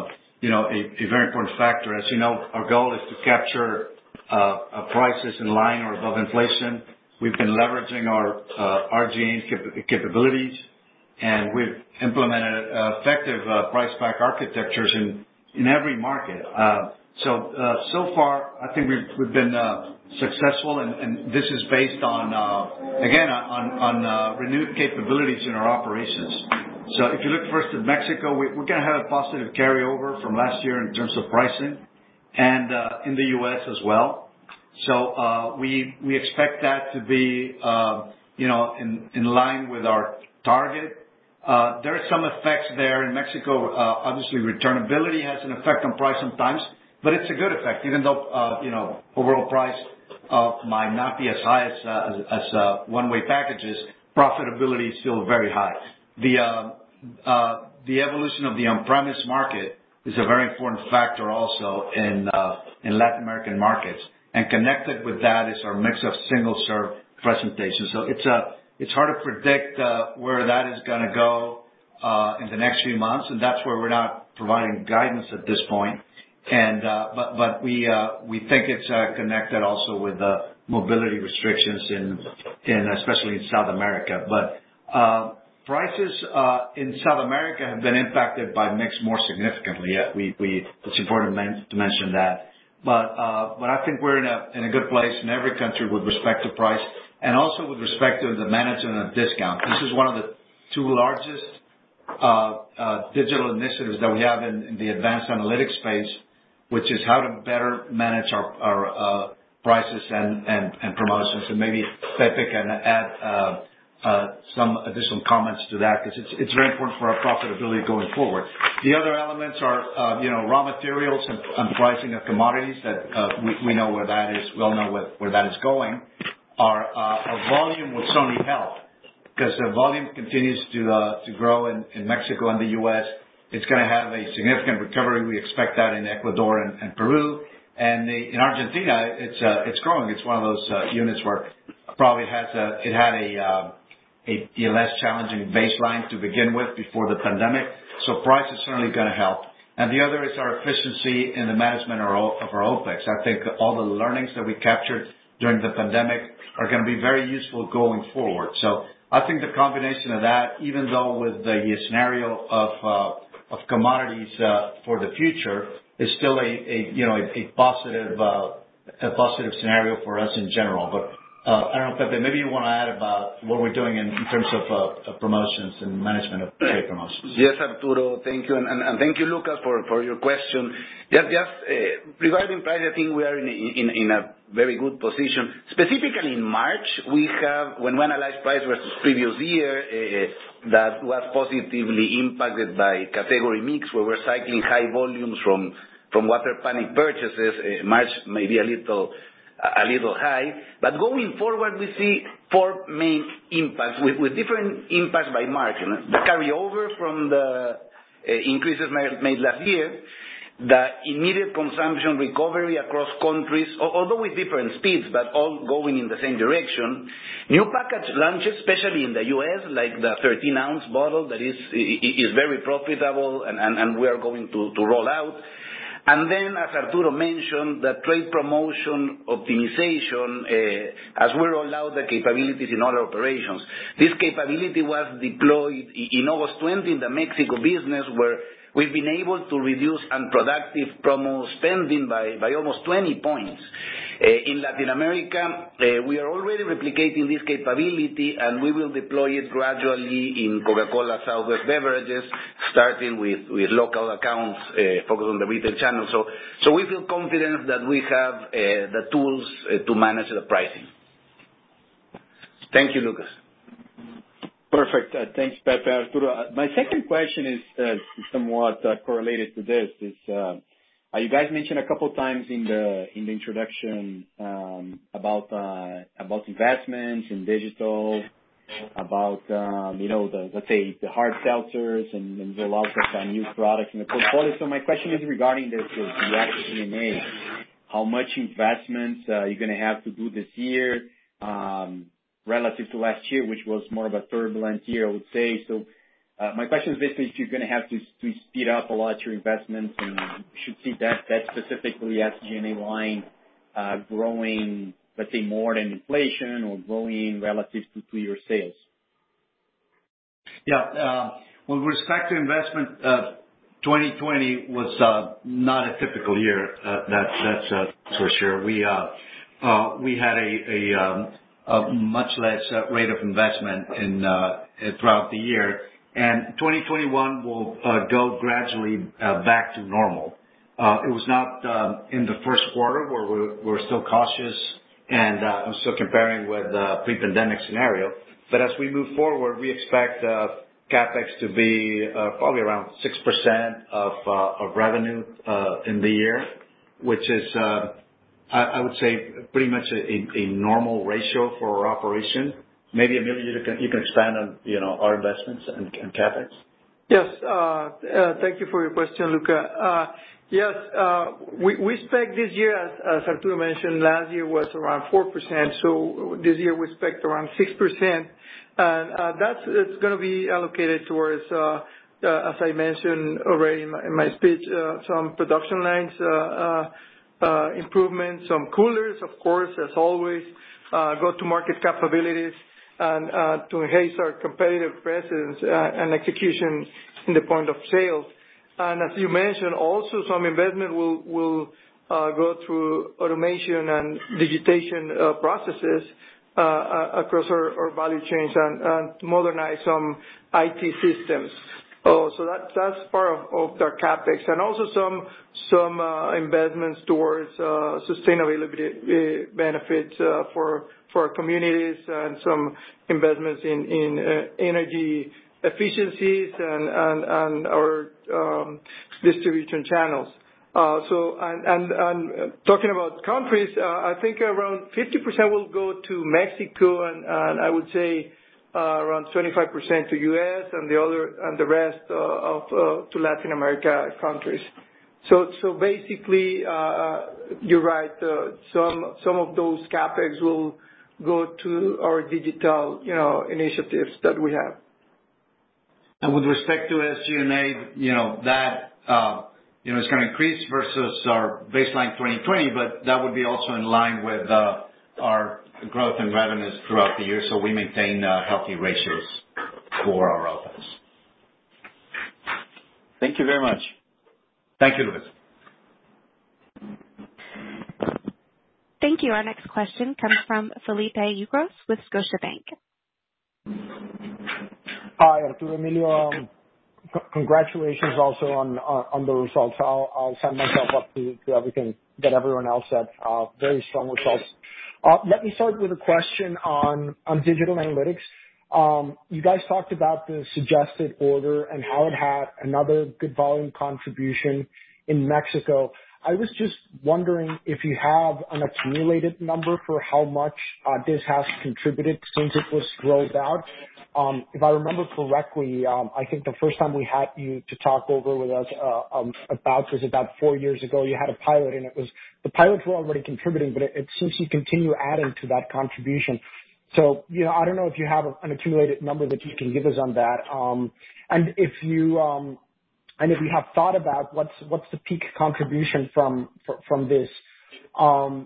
you know, a, a very important factor. As you know, our goal is to capture uh, uh, prices in line or above inflation. We've been leveraging our uh, R G A cap- capabilities, and we've implemented uh, effective uh, price pack architectures in in every market. Uh, so uh, so far, I think we've we've been uh, successful, and, and this is based on uh, again on on uh, renewed capabilities in our operations. So if you look first at Mexico, we, we're going to have a positive carryover from last year in terms of pricing, and uh, in the U S as well. So uh, we we expect that to be uh, you know in in line with our target. Uh, there are some effects there in Mexico. Uh, obviously, returnability has an effect on price sometimes, but it's a good effect, even though uh, you know overall price uh, might not be as high as uh, as, as uh, one-way packages. Profitability is still very high. The uh, uh, the evolution of the on-premise market is a very important factor also in uh, in Latin American markets. And connected with that is our mix of single-serve presentation. So it's a it's hard to predict uh, where that is going to go uh, in the next few months, and that's where we're not providing guidance at this point. And uh, but but we uh, we think it's uh, connected also with the mobility restrictions in in especially in South America. But uh, prices uh, in South America have been impacted by mix more significantly. Yeah, we we it's important to mention that. But uh, but I think we're in a in a good place in every country with respect to price, and also with respect to the management of discount. This is one of the two largest uh, uh, digital initiatives that we have in, in the advanced analytics space, which is how to better manage our our uh, prices and, and and promotions. And maybe Pepe can add uh, uh, some additional comments to that, because it's it's very important for our profitability going forward. The other elements are, uh, you know, raw materials and, and pricing of commodities that uh, we, we know where that is. We all know where, where that is going. Our, uh, our volume will certainly help, because the volume continues to uh, to grow in, in Mexico and the U S. It's going to have a significant recovery. We expect that in Ecuador and, and Peru. And the, in Argentina, it's uh, it's growing. It's one of those uh, units where probably has a it had a uh, A, a less challenging baseline to begin with before the pandemic. So price is certainly going to help. And the other is our efficiency in the management of our, of our OPEX. I think all the learnings that we captured during the pandemic are going to be very useful going forward. So I think the combination of that, even though with the scenario of, uh, of commodities, uh, for the future, is still a, a you know, a, a positive, uh, a positive scenario for us in general. But Uh, I don't know, Pepe, maybe you want to add about what we're doing in, in terms of, uh, of promotions and management of trade promotions. Yes, Arturo, thank you. And, and, and thank you, Lucas, for, for your question. Just, just uh, regarding price, I think we are in, in, in a very good position. Specifically in March, we have, when we analyze price versus previous year, uh, that was positively impacted by category mix, where we're cycling high volumes from, from water panic purchases. Uh, March may be a little a little high. But going forward, we see four main impacts with, with different impacts by market. The carryover from the uh, increases made last year, the immediate consumption recovery across countries, although with different speeds, but all going in the same direction. New package launches, especially in the U S, like the thirteen ounce bottle that is is very profitable and, and, and we are going to, to roll out. And then, as Arturo mentioned, the trade promotion optimization, uh, as we roll out the capabilities in all our operations. This capability was deployed in August twentieth in the Mexico business, where we've been able to reduce unproductive promo spending by, by almost twenty points. Uh, in Latin America, uh, we are already replicating this capability, and we will deploy it gradually in Coca-Cola Southwest Beverages, starting with, with local accounts uh, focused on the retail channel. So, so we feel confident that we have uh, the tools uh, to manage the pricing. Thank you, Lucas. Perfect. Uh, thanks, Pepe. Arturo. Uh, my second question is uh, somewhat uh, correlated to this. Is uh, uh, you guys mentioned a couple times in the in the introduction um, about uh, about investments in digital, about um, you know the let's say the hard seltzers and, and the rollout of uh, new products in the portfolio. So my question is regarding this, the S G and A. How much investments uh, you're going to have to do this year? Um, relative to last year, which was more of a turbulent year, I would say. So My question is basically if you're gonna have to to speed up a lot your investments, and we should see that that specifically S G and A line uh, growing, let's say, more than inflation or growing relative to to your sales. Yeah. uh, With respect to investment, uh, twenty twenty was uh, not a typical year. uh, that- That's uh, for sure. We uh, uh, we had a a, um, a much less uh, rate of investment in uh, throughout the year. and twenty twenty-one will uh, go gradually uh, back to normal. Uh, It was not um, in the first quarter where we're we're still cautious and uh, I'm still comparing with the pre-pandemic scenario. But as we move forward, we expect uh, CapEx to be uh, probably around six percent of uh, of revenue uh, in the year, which is, uh, I, I would say, pretty much a, a normal ratio for our operation. Maybe, Emilio, you can, you can expand on, you know, our investments and, and CapEx. Yes. Uh, uh, thank you for your question, Luca. Uh, yes, uh, we, we expect this year, as, as Arturo mentioned, last year was around four percent. So this year we expect around six percent. And uh, that's it's going to be allocated towards, uh, uh, as I mentioned already in my, in my speech, uh, some production lines uh, uh, uh, improvements, some coolers, of course, as always, uh, go-to-market capabilities, and uh, to enhance our competitive presence uh, and execution in the point of sales. And as you mentioned, also some investment will will uh, go through automation and digitization uh, processes uh, uh, across our, our value chains and, and to modernize some I T systems. Oh, so that that's part of, of their CapEx, and also some some uh, investments towards uh, sustainability benefits uh, for for our communities, and some investments in in uh, energy efficiencies and and, and our um, distribution channels. Uh, so and and, and talking about countries, uh, I think around fifty percent will go to Mexico, and, and I would say. Uh, around twenty-five percent to U S and the other and the rest uh, of uh, to Latin America countries. So so basically, uh, you're right. Uh, some some of those capex will go to our digital, you know, initiatives that we have. And with respect to S G and A, you know that uh, you know is going to increase versus our baseline twenty twenty, but that would be also in line with uh, our growth in revenues throughout the year, so we maintain uh, healthy ratios for our O P E X. Thank you very much. Thank you, Luis. Thank you. Our next question comes from Felipe Ucros with Scotiabank. Hi, Arturo, Emilio. Um, c- congratulations also on, on on the results. I'll I'll sign myself up to, to everything that everyone else said. Uh, very strong results. Uh, let me start with a question on, on digital analytics. Um, you guys talked about the suggested order and how it had another good volume contribution in Mexico. I was just wondering if you have an accumulated number for how much uh, this has contributed since it was rolled out. Um, if I remember correctly, um, I think the first time we had you to talk over with us uh, um, about this about four years ago, you had a pilot, and it was the pilots were already contributing, but it, it seems you continue adding to that contribution. So, you know, I don't know if you have a, an accumulated number that you can give us on that, um, and if you um, and if you have thought about what's what's the peak contribution from from this. Um,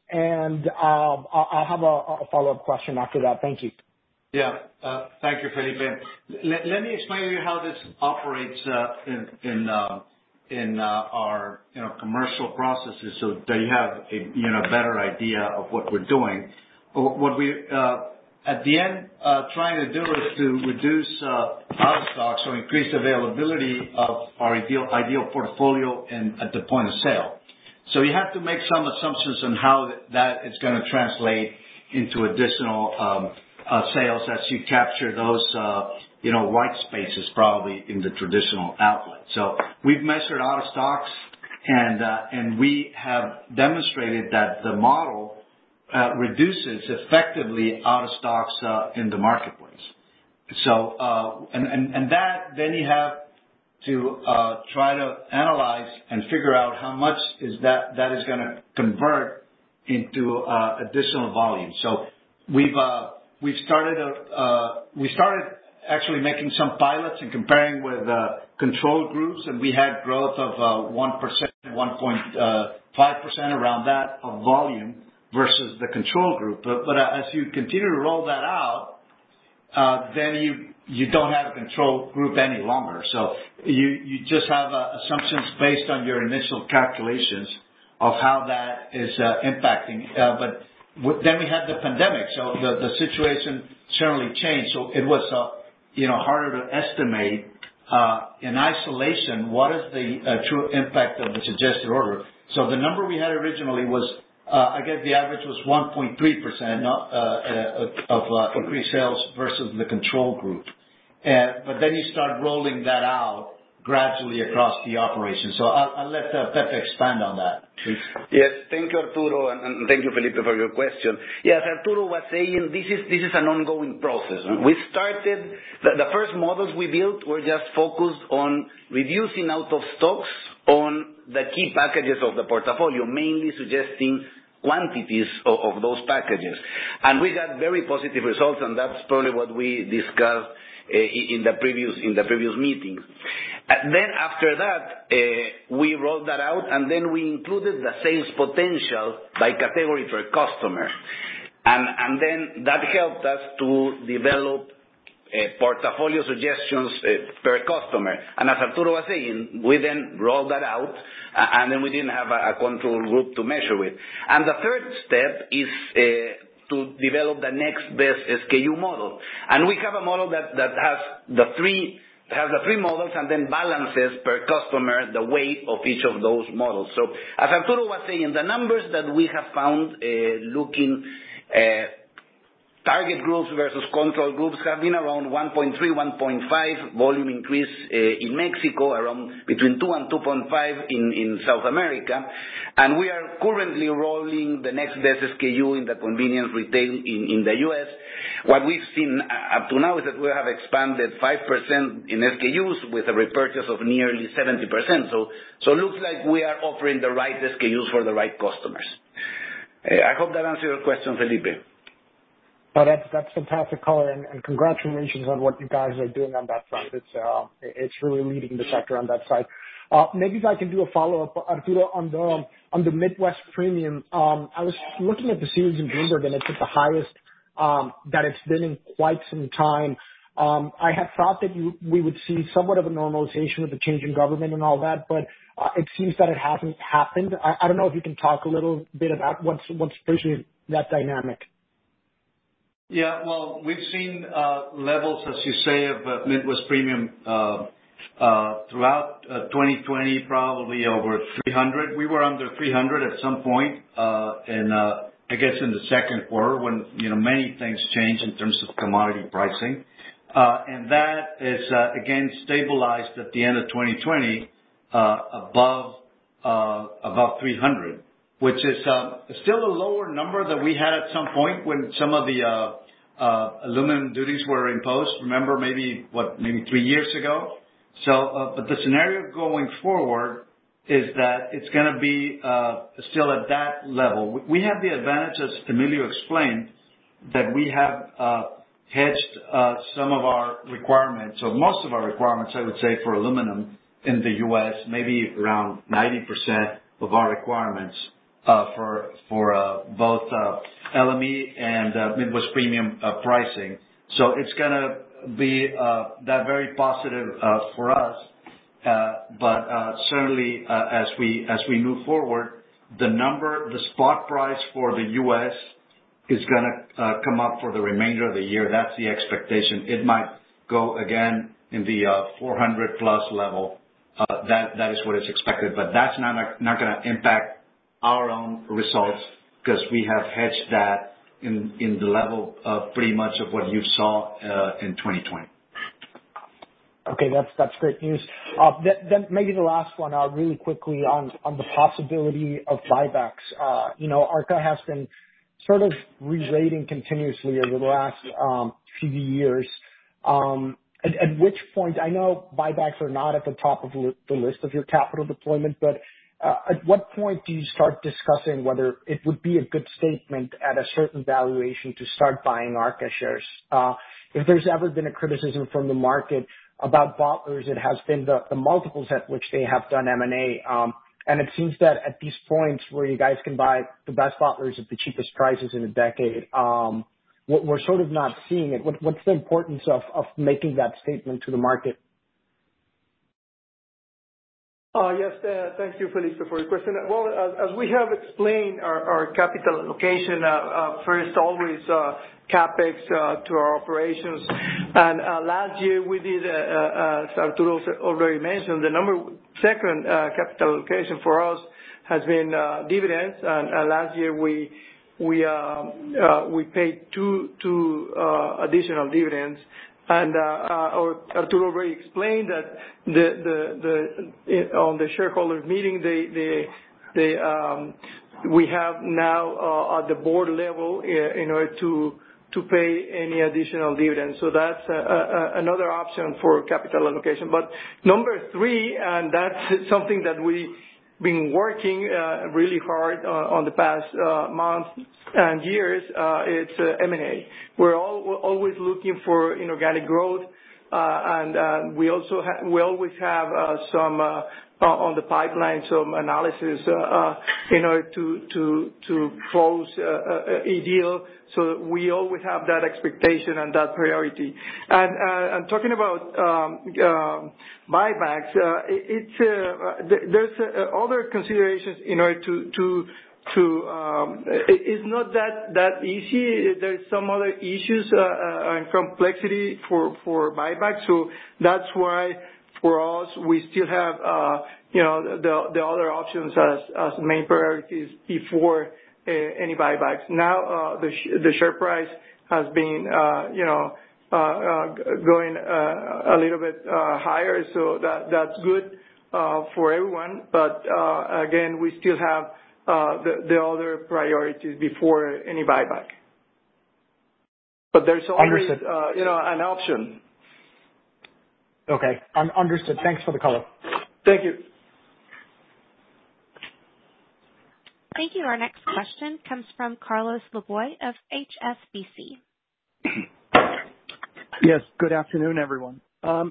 and uh, I'll have a, a follow-up question after that. Thank you. Yeah. Uh, thank you, Felipe. Let, let me explain to you how this operates uh, in in, uh, in uh, our you know commercial processes, so that you have a you know better idea of what we're doing. What we uh, at the end uh, trying to do is to reduce uh, out of stocks or increase availability of our ideal ideal portfolio in, at the point of sale. So you have to make some assumptions on how that is going to translate into additional um, Uh, sales as you capture those, uh, you know, white spaces probably in the traditional outlet. So we've measured out of stocks, and uh, and we have demonstrated that the model uh, reduces effectively out of stocks uh, in the marketplace. So uh, and, and and that then you have to uh, try to analyze and figure out how much is that that is going to convert into uh, additional volume. So we've uh, We've started a, uh, we started actually making some pilots and comparing with control groups, and we had growth of one percent, one point five percent, around that, of volume versus the control group. But as you continue to roll that out, then you you don't have a control group any longer. So you you just have assumptions based on your initial calculations of how that is impacting. But then we had the pandemic, so the, the situation certainly changed. So it was, uh, you know, harder to estimate uh, in isolation what is the uh, true impact of the suggested order. So the number we had originally was, uh, I guess the average was one point three percent uh, uh, of uh, increased sales versus the control group. Uh, but then you start rolling that out gradually across the operation. So I'll, I'll let uh, Pepe expand on that, please. Yes, thank you, Arturo, and, and thank you, Felipe, for your question. Yes, Arturo was saying this is this is an ongoing process. We started, the, the first models we built were just focused on reducing out of stocks on the key packages of the portfolio, mainly suggesting quantities of, of those packages. And we got very positive results, and that's probably what we discussed uh, in the previous in the previous meeting. And then after that, uh, we rolled that out, and then we included the sales potential by category per customer. And, and then that helped us to develop uh, portfolio suggestions uh, per customer. And as Arturo was saying, we then rolled that out, uh, and then we didn't have a, a control group to measure with. And the third step is uh, to develop the next best S K U model. And we have a model that, that has the three has the three models and then balances per customer the weight of each of those models. So as Arturo was saying, the numbers that we have found uh, looking uh, target groups versus control groups have been around one point three, one point five volume increase uh, in Mexico, around between two and two point five in, in South America. And we are currently rolling the next best S K U in the convenience retail in, in the U S. What we've seen up to now is that we have expanded five percent in S K Us with a repurchase of nearly seventy percent. So, so it looks like we are offering the right S K Us for the right customers. Uh, I hope that answers your question, Felipe. Oh, that's that's fantastic color, and, and congratulations on what you guys are doing on that front. It's uh, it's really leading the sector on that side. Uh, maybe if I can do a follow up, Arturo, on the on the Midwest Premium. Um, I was looking at the series in Bloomberg, and it's at the highest um, that it's been in quite some time. Um, I had thought that you, we would see somewhat of a normalization with the change in government and all that, but uh, it seems that it hasn't happened. I, I don't know if you can talk a little bit about what's what's pushing that dynamic. Yeah, well, we've seen uh, levels, as you say, of uh, Midwest Premium uh, uh, throughout uh, twenty twenty, probably over three hundred. We were under three hundred at some point, uh, and uh, I guess in the second quarter when, you know, many things changed in terms of commodity pricing. Uh, and that is, uh, again, stabilized at the end of twenty twenty uh, above uh, above three hundred. Which is uh, still a lower number that we had at some point when some of the uh, uh, aluminum duties were imposed. Remember, maybe what, maybe three years ago. So, uh, but the scenario going forward is that it's going to be uh, still at that level. We have the advantage, as Emilio explained, that we have uh, hedged uh, some of our requirements, or most of our requirements, I would say, for aluminum in the U S, maybe around ninety percent of our requirements. Uh, for for uh, both uh, L M E and uh, Midwest Premium uh, pricing. So it's going to be uh, that very positive uh, for us. Uh, but uh, certainly uh, as we as we move forward, the number, the spot price for the U S is going to uh, come up for the remainder of the year. That's the expectation. It might go again in the uh, four hundred plus level. Uh, that that is what is expected. But that's not not going to impact our own results because we have hedged that in in the level of pretty much of what you saw uh, in twenty twenty. Okay, that's that's great news. Uh, then, then maybe the last one, uh, really quickly on on the possibility of buybacks. Uh, you know, Arca has been sort of re-rating continuously over the last um, few years. Um, at, at which point, I know buybacks are not at the top of the list of your capital deployment, but Uh, at what point do you start discussing whether it would be a good statement at a certain valuation to start buying Arca shares? Uh, if there's ever been a criticism from the market about bottlers, it has been the, the multiples at which they have done M and A. Um, and it seems that at these points where you guys can buy the best bottlers at the cheapest prices in a decade, um, we're sort of not seeing it. What, what's the importance of, of making that statement to the market? Uh, yes, uh, thank you, Felipe, for your question. Well, as, as we have explained, our, our capital allocation, uh, uh, first always uh, CapEx uh, to our operations. And uh, last year we did, uh, uh, as Arturo already mentioned, the number second uh, capital allocation for us has been uh, dividends. And uh, last year we we uh, uh, we paid two two uh, additional dividends. And uh, uh, Arturo already explained that the the the on the shareholders meeting, they they they um, we have now uh, at the board level uh, in order to to pay any additional dividends. So that's uh, uh, another option for capital allocation. But number three, and that's something that we been working uh, really hard uh, on the past uh, months and years, uh, it's uh, M and A. We're all, we're always looking for inorganic growth, uh, and uh, we also ha- we always have uh, some uh, uh, on the pipeline some analysis uh, uh, in order to to to close uh, a deal. So we always have that expectation and that priority. And, uh, and talking about um, uh, buybacks, uh, it, it's uh, th- there's uh, other considerations in order to to to. Um, it, it's not that that easy. There's some other issues uh, uh, and complexity for for buybacks. So that's why for us we still have uh, you know the the other options as as main priorities before Uh, any buybacks. Now, uh, the, sh- the share price has been, uh, you know, uh, uh, going uh, a little bit uh, higher, so that that's good uh, for everyone. But uh, again, we still have uh, the, the other priorities before any buyback. But there's always, uh, you know, an option. Okay, Un- understood. Thanks for the color. Thank you. Thank you. Our next question comes from Carlos Laboy of H S B C. Yes, good afternoon, everyone. Um,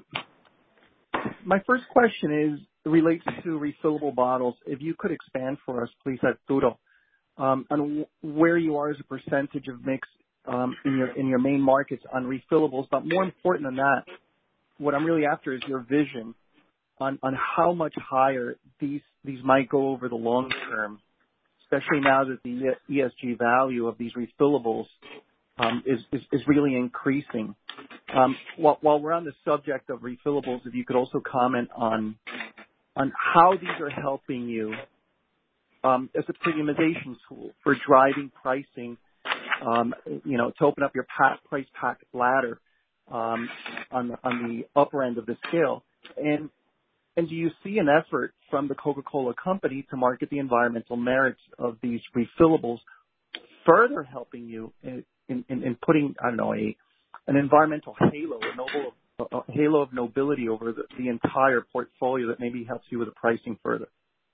my first question is relates to refillable bottles. If you could expand for us, please, Arturo, um, on w- where you are as a percentage of mix um, in your in your main markets on refillables. But more important than that, what I'm really after is your vision on, on how much higher these these might go over the long term, especially now that the E S G value of these refillables um, is, is, is really increasing. Um, while, while we're on the subject of refillables, if you could also comment on on how these are helping you um, as a premiumization tool for driving pricing, um, you know, to open up your pack, price pack ladder um, on, the, on the upper end of the scale. And And do you see an effort from the Coca-Cola Company to market the environmental merits of these refillables, further helping you in, in, in putting, I don't know, a an environmental halo, a, noble, a halo of nobility over the, the entire portfolio that maybe helps you with the pricing further?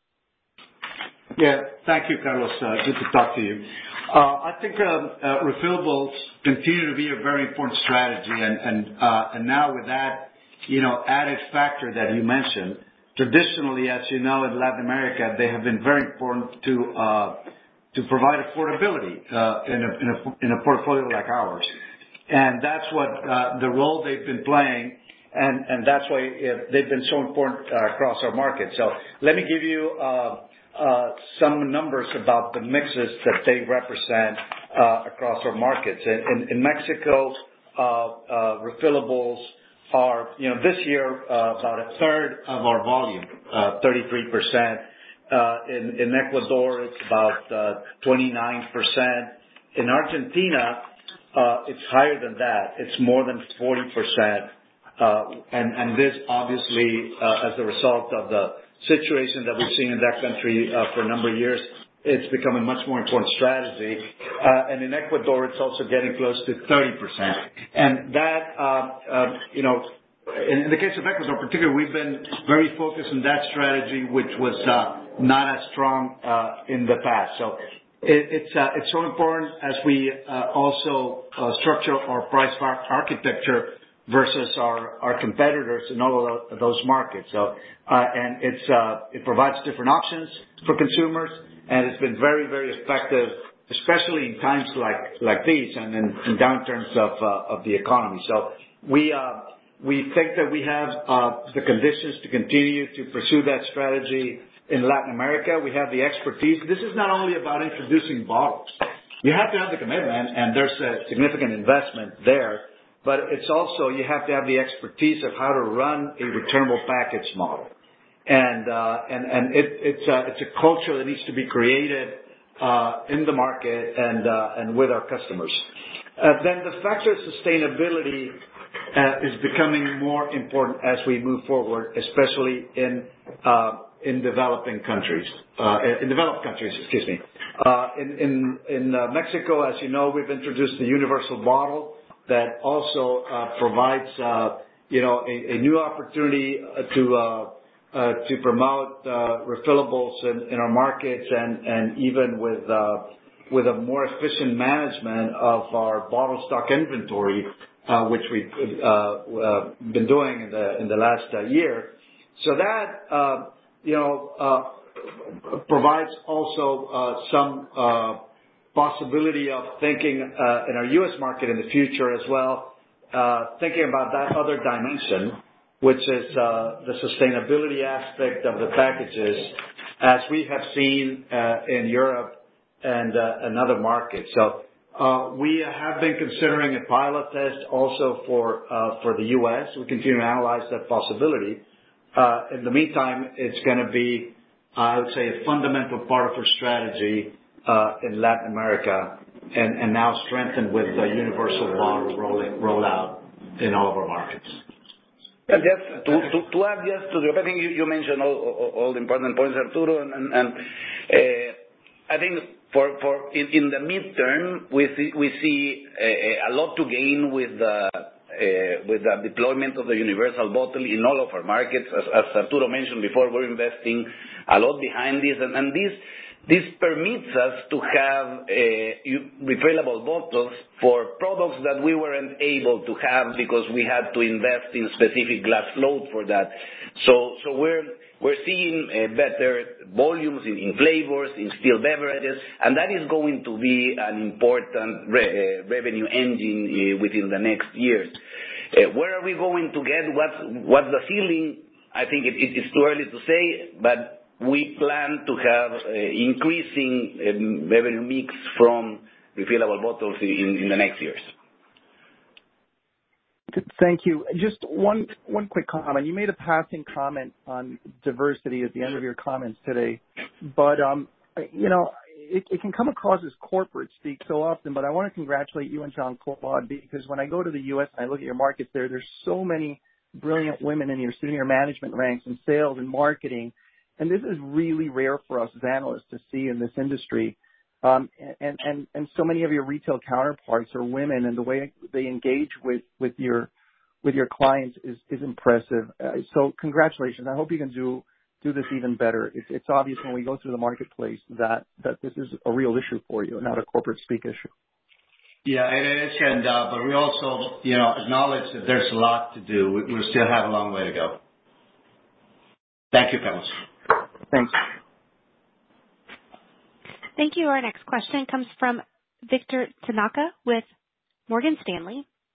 Yeah, thank you, Carlos. Uh, good to talk to you. Uh, I think uh, uh, refillables continue to be a very important strategy, and and uh, and now with that, you know, added factor that you mentioned, traditionally, as you know, in Latin America, they have been very important to uh, to provide affordability uh, in, a, in a in a portfolio like ours, and that's what uh, the role they've been playing, and and that's why it, they've been so important uh, across our market. So let me give you uh, uh, some numbers about the mixes that they represent uh, across our markets. In, in, in Mexico, uh, uh, refillables are, you know, this year, uh, about a third of our volume, uh, thirty-three percent. Uh, in, in Ecuador, it's about, uh, twenty-nine percent. In Argentina, uh, it's higher than that. It's more than forty percent. Uh, and, and this obviously, uh, as a result of the situation that we've seen in that country, uh, for a number of years, it's become a much more important strategy. Uh, and in Ecuador, it's also getting close to thirty percent. And that, uh, uh, you know, in, in the case of Ecuador particularly, we've been very focused on that strategy, which was uh, not as strong uh, in the past. So it's it's so important as we also structure our price architecture versus our our competitors in all of those markets. So, and it's it provides different options for consumers, and it's been very, very effective, especially in times like like these and in, in downturns of uh, of the economy. So we uh, we think that we have uh, the conditions to continue to pursue that strategy in Latin America. We have the expertise. This is not only about introducing bottles. You have to have the commitment, and there's a significant investment there. But it's also you have to have the expertise of how to run a returnable package model, and uh, and and it, it's a, it's a culture that needs to be created uh, in the market and uh, and with our customers. Uh, then the factor of sustainability uh, is becoming more important as we move forward, especially in uh, in developing countries, uh, in developed countries, excuse me. Uh, in in in uh, Mexico, as you know, we've introduced the universal bottle that also uh, provides, uh, you know, a, a new opportunity to uh, uh, to promote uh, refillables in, in our markets, and, and even with uh, with a more efficient management of our bottle stock inventory, uh, which we've uh, uh, been doing in the in the last uh, year. So that uh, you know uh, provides also uh, some. Uh, possibility of thinking uh, in our U S market in the future as well, uh, thinking about that other dimension, which is uh, the sustainability aspect of the packages, as we have seen uh, in Europe and, uh, and other markets. So uh, we have been considering a pilot test also for uh, for the U S. We continue to analyze that possibility. Uh, in the meantime, it's going to be, I would say, a fundamental part of our strategy Uh, in Latin America, and, and now strengthened with the universal bottle rolling, rollout in all of our markets. Yeah, just to, to, to add just to the, I think you, you mentioned all, all, all the important points, Arturo, and, and, and uh, I think for, for in, in the midterm, we see, we see a, a lot to gain with the uh, with the deployment of the universal bottle in all of our markets. As, as Arturo mentioned before, we're investing a lot behind this, and, and this. This permits us to have uh, refillable bottles for products that we weren't able to have because we had to invest in specific glass float for that. So, so we're we're seeing uh, better volumes in, in flavors, in still beverages, and that is going to be an important re, uh, revenue engine uh, within the next years. Uh, where are we going to get? What's what's the ceiling? I think it, it, it's too early to say, but we plan to have uh, increasing um, revenue mix from refillable bottles in, in the next years. Thank you. Just one one quick comment. You made a passing comment on diversity at the end of your comments today, but um, you know, it, it can come across as corporate speak so often. But I want to congratulate you and Jean-Claude, because when I go to the U S and I look at your markets there, there's so many brilliant women in your senior management ranks in sales and marketing. And this is really rare for us as analysts to see in this industry. Um, and, and, and so many of your retail counterparts are women, and the way they engage with, with your with your clients is, is impressive. Uh, so congratulations. I hope you can do do this even better. It's, it's obvious when we go through the marketplace that, that this is a real issue for you, not a corporate speak issue. Yeah, it is, and uh, but we also, you know, acknowledge that there's a lot to do. We, we still have a long way to go. Thank you, Carlos. Thanks. Thank you. Our next question comes from Victor Tanaka with Morgan Stanley.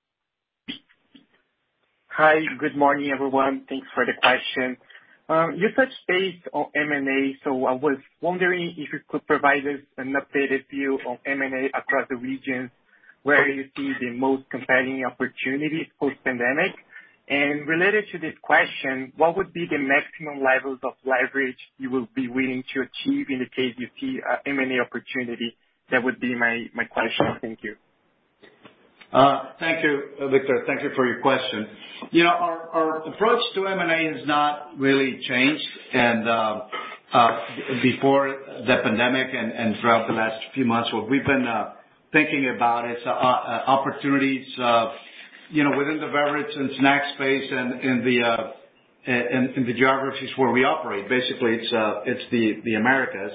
Hi, good morning, everyone. Thanks for the question. Um, you touched base on M and A, so I was wondering if you could provide us an updated view on M and A across the regions where you see the most compelling opportunities post-pandemic. And related to this question, what would be the maximum levels of leverage you will be willing to achieve in the case you see an M and A opportunity? That would be my, my question. Thank you. Uh, thank you, Victor. Thank you for your question. You know, our, our approach to M and A has not really changed. And uh, uh, before the pandemic and, and throughout the last few months, what we've been uh, thinking about is uh, uh, opportunities uh, you know, within the beverage and snack space and in the uh, in, in the geographies where we operate. Basically, it's uh, it's the the Americas,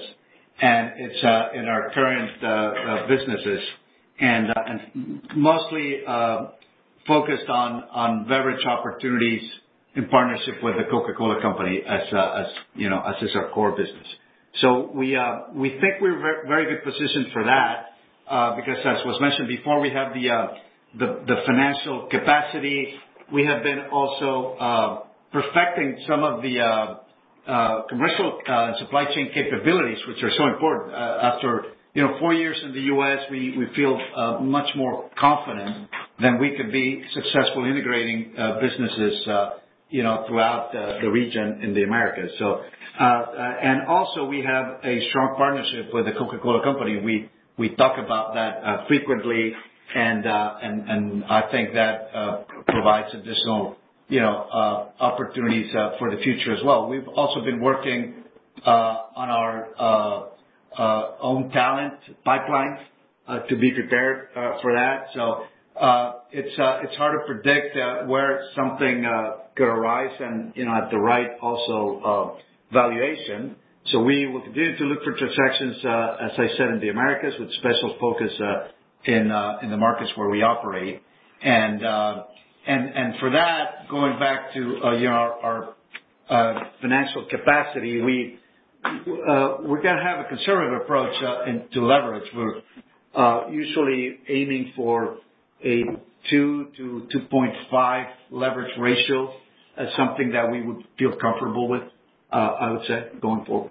and it's uh, in our current uh, uh, businesses, and, uh, and mostly uh, focused on, on beverage opportunities in partnership with the Coca-Cola Company as, uh, as you know, as is our core business. So we uh, we think we're very, very good positioned for that uh, because, as was mentioned before, we have the uh, the, the financial capacity. We have been also uh, perfecting some of the uh, uh, commercial uh, and supply chain capabilities, which are so important. Uh, after you know four years in the U S, we we feel uh, much more confident than we could be successful integrating uh, businesses. Uh, you know, throughout uh, the region in the Americas. So, uh, uh, and also we have a strong partnership with the Coca-Cola Company. We we talk about that uh, frequently, and uh, and and I think that uh, provides additional, you know, uh, opportunities uh, for the future as well. We've also been working uh, on our uh, uh, own talent pipeline uh, to be prepared uh, for that. So. Uh, it's, uh, it's hard to predict, uh, where something, uh, could arise and, you know, at the right also, uh, valuation. So we will continue to look for transactions, uh, as I said, in the Americas with special focus, uh, in, uh, in the markets where we operate. And, uh, and, and for that, going back to, uh, you know, our, our, uh, financial capacity, we, uh, we're going to have a conservative approach, uh, in, to leverage. We're, uh, usually aiming for a two to two point five leverage ratio as something that we would feel comfortable with, uh, I would say, going forward.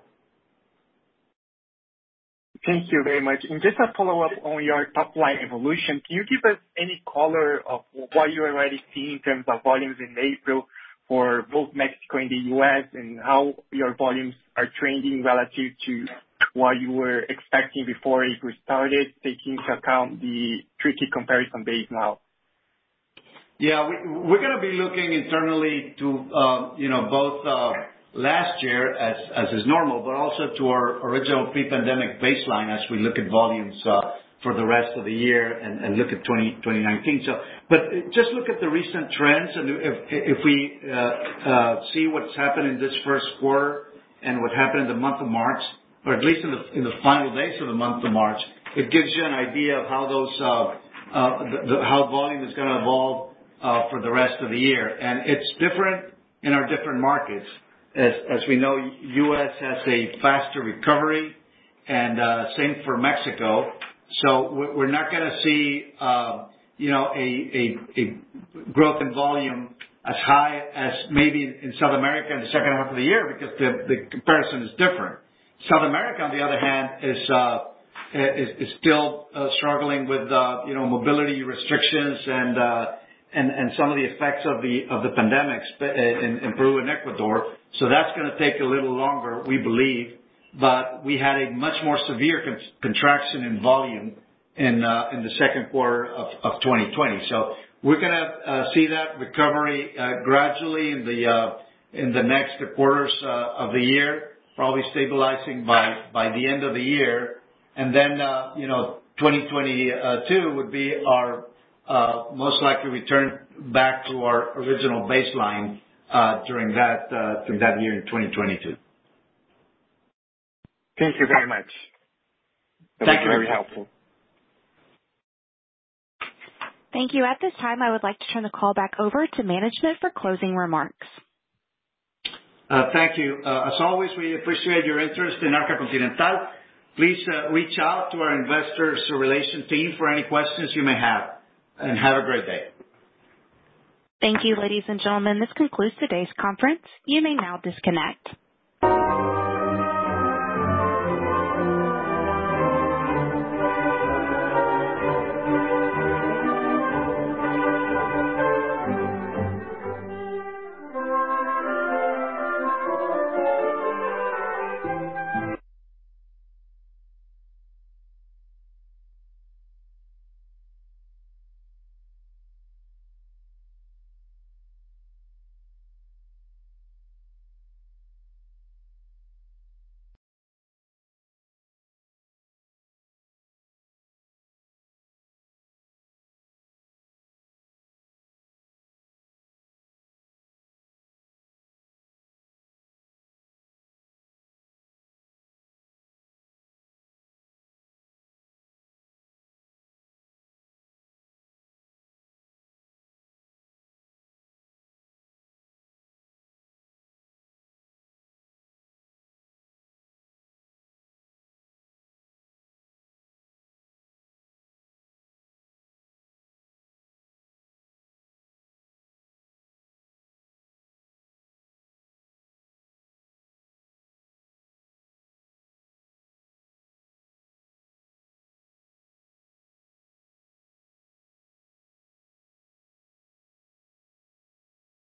Thank you very much. And just a follow-up on your top-line evolution, can you give us any color of what you already see in terms of volumes in April for both Mexico and the U S, and how your volumes are trending relative to what you were expecting before April started, taking into account the tricky comparison base now? Yeah, we, we're going to be looking internally to, uh, you know, both uh, last year as, as is normal, but also to our original pre-pandemic baseline as we look at volumes uh, for the rest of the year and, and look at twenty nineteen. So, but just look at the recent trends, and if, if we uh, uh, see what's happened in this first quarter and what happened in the month of March, or at least in the in the final days of the month of March, it gives you an idea of how those uh, uh, the, the, how volume is going to evolve uh, for the rest of the year. And it's different in our different markets. As as we know, U S has a faster recovery, and uh, same for Mexico. So we're not going to see uh, you know a, a a growth in volume as high as maybe in South America in the second half of the year, because the the comparison is different. South America, on the other hand, is uh, is, is still uh, struggling with uh, you know mobility restrictions and uh, and and some of the effects of the of the pandemics in, in Peru and Ecuador. So that's going to take a little longer, we believe. But we had a much more severe con- contraction in volume in uh, in the second quarter of, of twenty twenty. So we're going to uh, see that recovery uh, gradually in the uh, in the next quarters uh, of the year, probably stabilizing by by the end of the year, and then uh, you know twenty twenty-two would be our uh, most likely return back to our original baseline uh, during that uh, during that year in twenty twenty-two. Thank you very much. That Thank was you. Very helpful. Thank you. At this time, I would like to turn the call back over to management for closing remarks. Uh, thank you. Uh, as always, we appreciate your interest in Arca Continental. Please uh, reach out to our investor relations team for any questions you may have, and have a great day. Thank you, ladies and gentlemen. This concludes today's conference. You may now disconnect.